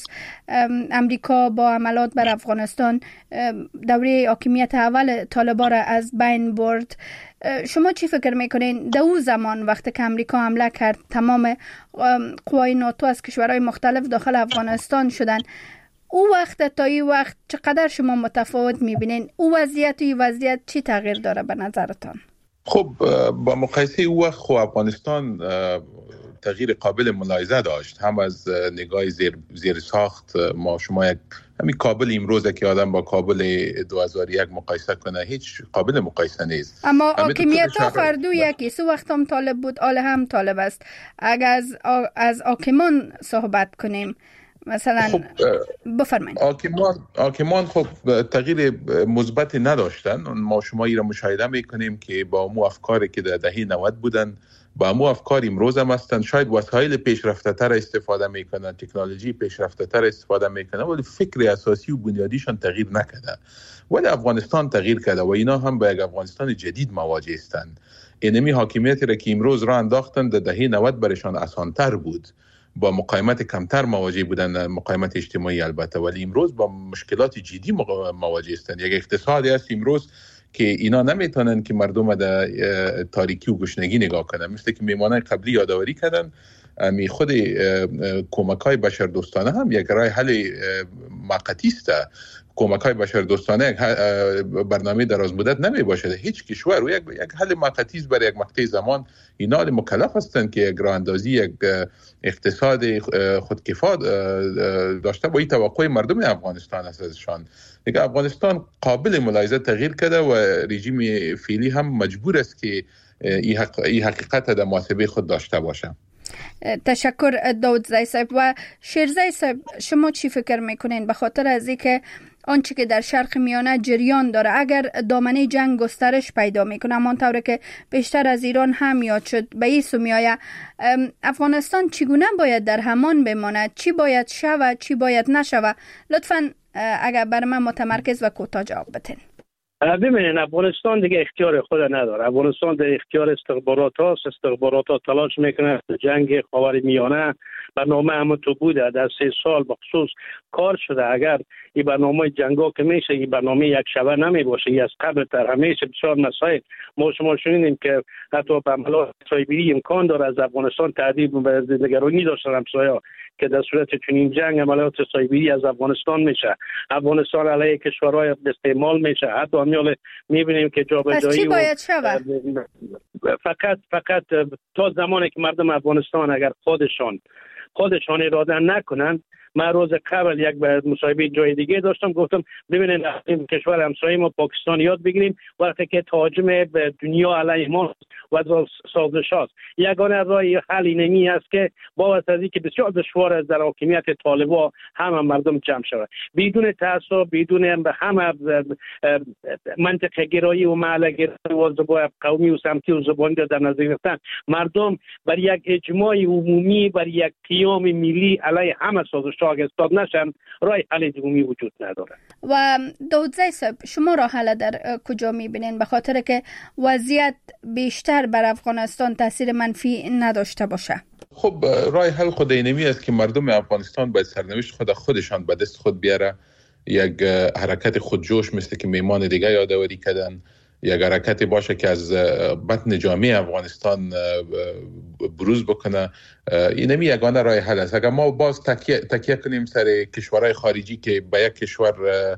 امریکا با حملات بر افغانستان دوره حاکمیت اول طالبان را از بین برد. شما چی فکر میکنین در اون زمان وقتی که امریکا حمله کرد تمام قوای ناتو از کشورهای مختلف داخل افغانستان شدن، او وقت تا این وقت چقدر شما متفاوت میبینین؟ او وضعیت و این وضعیت چی تغییر داره به نظرتان؟ خب با مقایسه او وقت افغانستان تغییر قابل ملاحظه داشت. هم از نگاه زیر ساخت ما شما همین کابل امروزه که آدم با کابل 2001 مقایسه کنه هیچ قابل مقایسه نیست. اما حاکمیت ها فردو یکی سو وقت هم طالب بود آله هم طالب است. اگر از حاکمان صحبت کنیم مثلا خب بفرمایید. حاکمان خب تغییر مثبت نداشتن. ما شما ای را مشاهده میکنیم که با مو افکاری که در دهه 90 بودن با مو افکار امروز هم هستن. شاید وسایل پیشرفته تر استفاده میکنن، تکنولوژی پیشرفته تر استفاده میکنن، ولی فکر اساسی و بنیادیشان تغییر نکرده. ولی افغانستان تغییر کرده و اینا هم با یک افغانستان جدید مواجه هستند. اینمی حاکمیتی را که امروز را انداختن در دهه 90 برشان آسان‌تر بود، با مقاومت کمتر مواجه بودن، مقاومت اجتماعی البته، ولی امروز با مشکلات جدی مواجه هستند. یک اقتصادی است امروز که اینا نمیتونن که مردم در تاریکی و گشنگی نگاه کنن. مثل که میمانای قبلی یادآوری کردن می خود کمک‌های بشردوستانه هم یک راه حل موقتی است. کمک‌های بشردوستانه یک برنامه دراز مدت نمی باشد. هیچ کشور و یک حل موقتی است برای یک مقطع زمان. اینا مکلف هستند که یک راه اندازی یک اقتصاد خودکفا داشته با این توقع مردم افغانستان است ازشان. دیگه افغانستان قابل ملاحظه تغییر کرده و رژیم فعلی هم مجبور است که این حقیقت در محاسبه خود داشته باشه. تشکر داودزی صاحب. و شیرزی صاحب شما چی فکر میکنین به خاطر از اینکه آنچه که در شرق میانه جریان داره اگر دامنه جنگ گسترش پیدا میکنه همانطور که بیشتر از ایران هم یاد شد به این سو میآید، افغانستان چگونه باید در همان بماند؟ چی باید شود چی باید نشود؟ لطفاً اگر برای من متمرکز و کوتاه جواب بدین. ببینید افغانستان دیگه اختیار خود نداره. افغانستان در اختیار استخبارات هاست. استخبارات ها تلاش میکنه جنگ خاورمیانه برنامه هم تو بوده در 3 سال بخصوص کار شده. اگر این برنامه جنگ ها که میشه این برنامه یک شبه نمی باشه، این از قبل تر همیشه بسیار مسائل ما شما شنیدیم که حتی به عملات سایبری امکان داره از افغانستان تعذیب و نگرانی داشتن همسایه‌ها که در صورت چنین جنگ عملیات سایبری از افغانستان میشه. افغانستان علیه کشورهای استعمال میشه. حتی همیال میبینیم که جابجایی. پس چی باید شود؟ فقط تا زمانی که مردم افغانستان اگر خودشان اراده نکنن من روز قبل یک مصاحبه جای دیگه داشتم، گفتم ببینید این کشور همسایه ما پاکستان یاد بگیریم وقتی که تهاجم به دنیا علیه ما و سازش هاست. یگانه راه حل اینمی است که با واسطه که بسیار دشوار است در حاکمیت طالبان همه مردم جمع شود بدون تعصب، بدون همه منطقه گرایی و محله گرایی و زبان قومی و سمتی و زبانی در نظر گرفتن، مردم بر یک اجماع عمومی، بر یک قیام ملی علیه همه سازش‌ها اگه استاد نشن، راه حل عمومی وجود نداره. و داودزی صاحب، شما راه حل در کجا می‌بینین؟ به خاطر که وضعیت بیشتر بر افغانستان تاثیر منفی نداشته باشه. خب راه حل خود اینمی است که مردم افغانستان باید سرنوشت خودشان به دست خود بیاره. یک حرکت خودجوش مثل که میمان دیگه یادآوری کردن، یک حرکت باشه که از بطن جامعه افغانستان بروز بکنه. اینمی یگانه راه حل است. اگر ما باز تکیه کنیم سر کشورهای خارجی که به یک کشور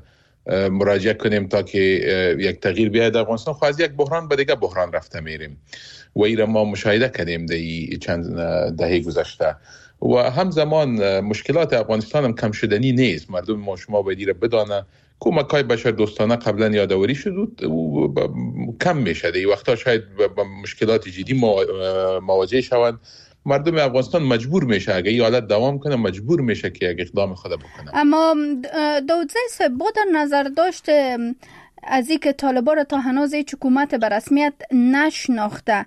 مراجعه کنیم تا که یک تغییر بیاید در افغانستان، خب از یک بحران به دیگه بحران رفته میریم و این را ما مشاهده کردیم در چند دهه گذشته. و همزمان مشکلات افغانستان هم کم شدنی نیست. مردم ما شما باید این را بدانه. کمک‌های بشر دوستانه قبلا یادآوری شد و کم میشه. این وقتا شاید با مشکلات جدی مواجه شوند. مردم افغانستان مجبور میشه اگه این حالت دوام کنه، مجبور میشه که یک اقدام خود بکنه. اما داودزی صاحب، با در نظر داشته از اینکه طالبان را تا هنوز هیچ حکومت به رسمیت نشناخته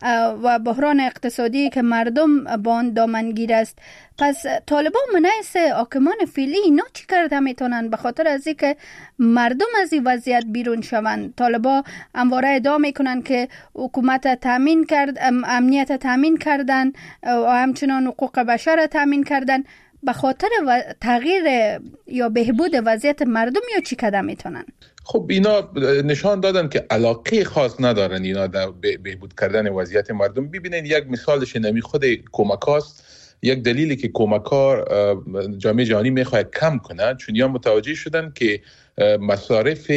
و بحران اقتصادی که مردم با آن دامنگیر است، پس طالبان منعکس حاکمان فعلی اینا چی کرده میتونن به خاطر از اینکه مردم از این وضعیت بیرون شوند؟ طالبان همواره ادعا میکنن که حکومت تامین کرد، امنیت تامین کردن و همچنان حقوق بشر تامین کردن. به خاطر تغییر یا بهبود وضعیت مردم یا چی کردن میتونن؟ خب اینا نشان دادن که علاقه خاص ندارن اینا در بهبود کردن وضعیت مردم. ببینید یک مثالش نمی خود کمکاست. یک دلیلی که کمک‌ها جامعه جهانی میخواد کم کنه چون یا متوجه شدن که مصارف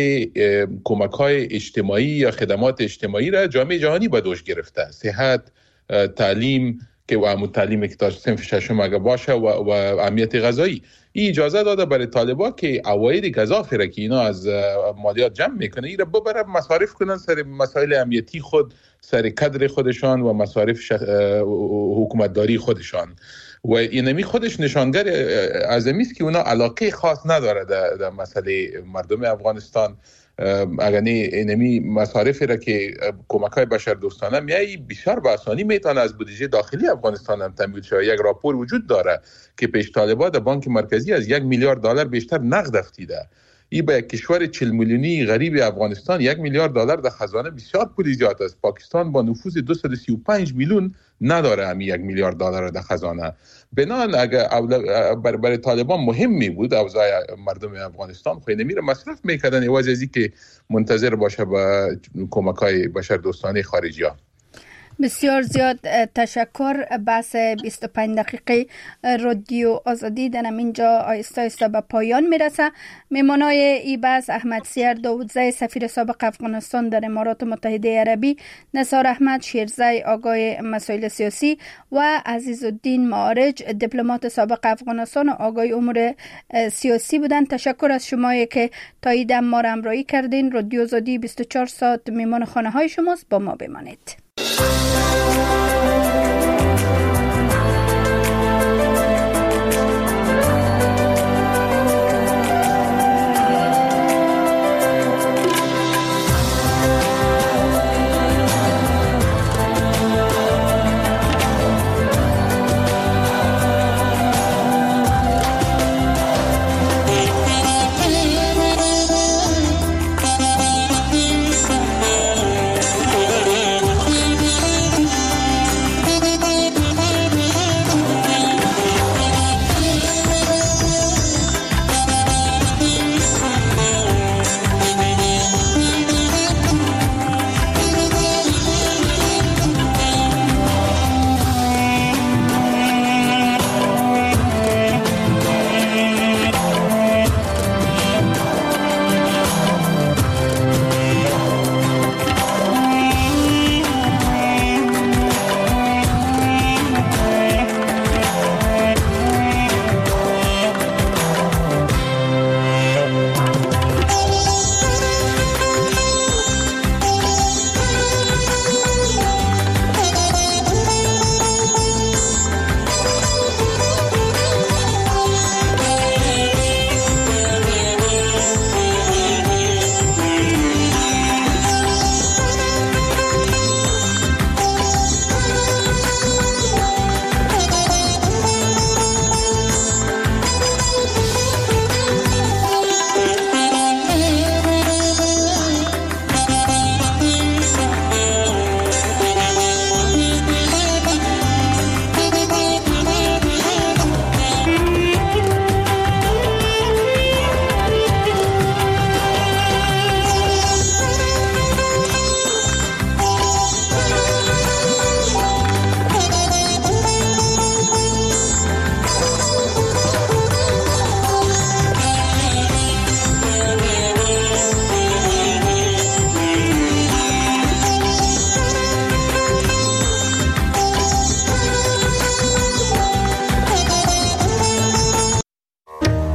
کمک‌های اجتماعی یا خدمات اجتماعی را جامعه جهانی به دوش گرفته. صحت، تعلیم که و همون تعلیمی که تا صنف ششم اگه باشه و امنیت غذایی، این اجازه داده برای طالبان که عواید گزافی را که اینا از مالیات جمع میکنه این را ببره مصارف کنن سر مسائل امنیتی خود، سر کادر خودشان و مصارف حکومتداری خودشان. و اینمی خودش نشانگر عظیمی است که اونا علاقه خاص نداره در مسئله مردم افغانستان. اگر اینمی مصارفی را که کمک‌های بشر دوستانه میایی بسیار به آسانی میتونه از بودجه داخلی افغانستان هم تامین شود. یک راپور وجود داره که پیش طالبان در بانک مرکزی از 1 میلیارد دلار بیشتر نقد افتیده. این به کشور 40 میلیونی غریب افغانستان 1 میلیارد دلار در خزانه بسیار پول زیاد است. پاکستان با نفوذ 235 میلیون نداره همین 1 میلیارد دلار در خزانه. بنان اگر برای طالبان مهم می بود اوضاع مردم افغانستان، خو نمیره مصرف میکردن عوض از اینکه منتظر باشه با کمک‌های بشر دوستانه خارجی ها. بسیار زیاد تشکر. بحث 25 دقیقه رادیو آزادی در اینجا آهسته آهسته به پایان میرسه. میمانای این بحث احمد سیر داودزی، سفیر سابق افغانستان در امارات متحده عربی، نثار احمد شیرزی، آگاه مسائل سیاسی و عزیزالدین معارج، دیپلمات سابق افغانستان و آگاه امور سیاسی بودند. تشکر از شما که تا این دم ما را همراهی کردین. رادیو آزادی 24 ساعت میمان خانه های شماست. با ما بمانید.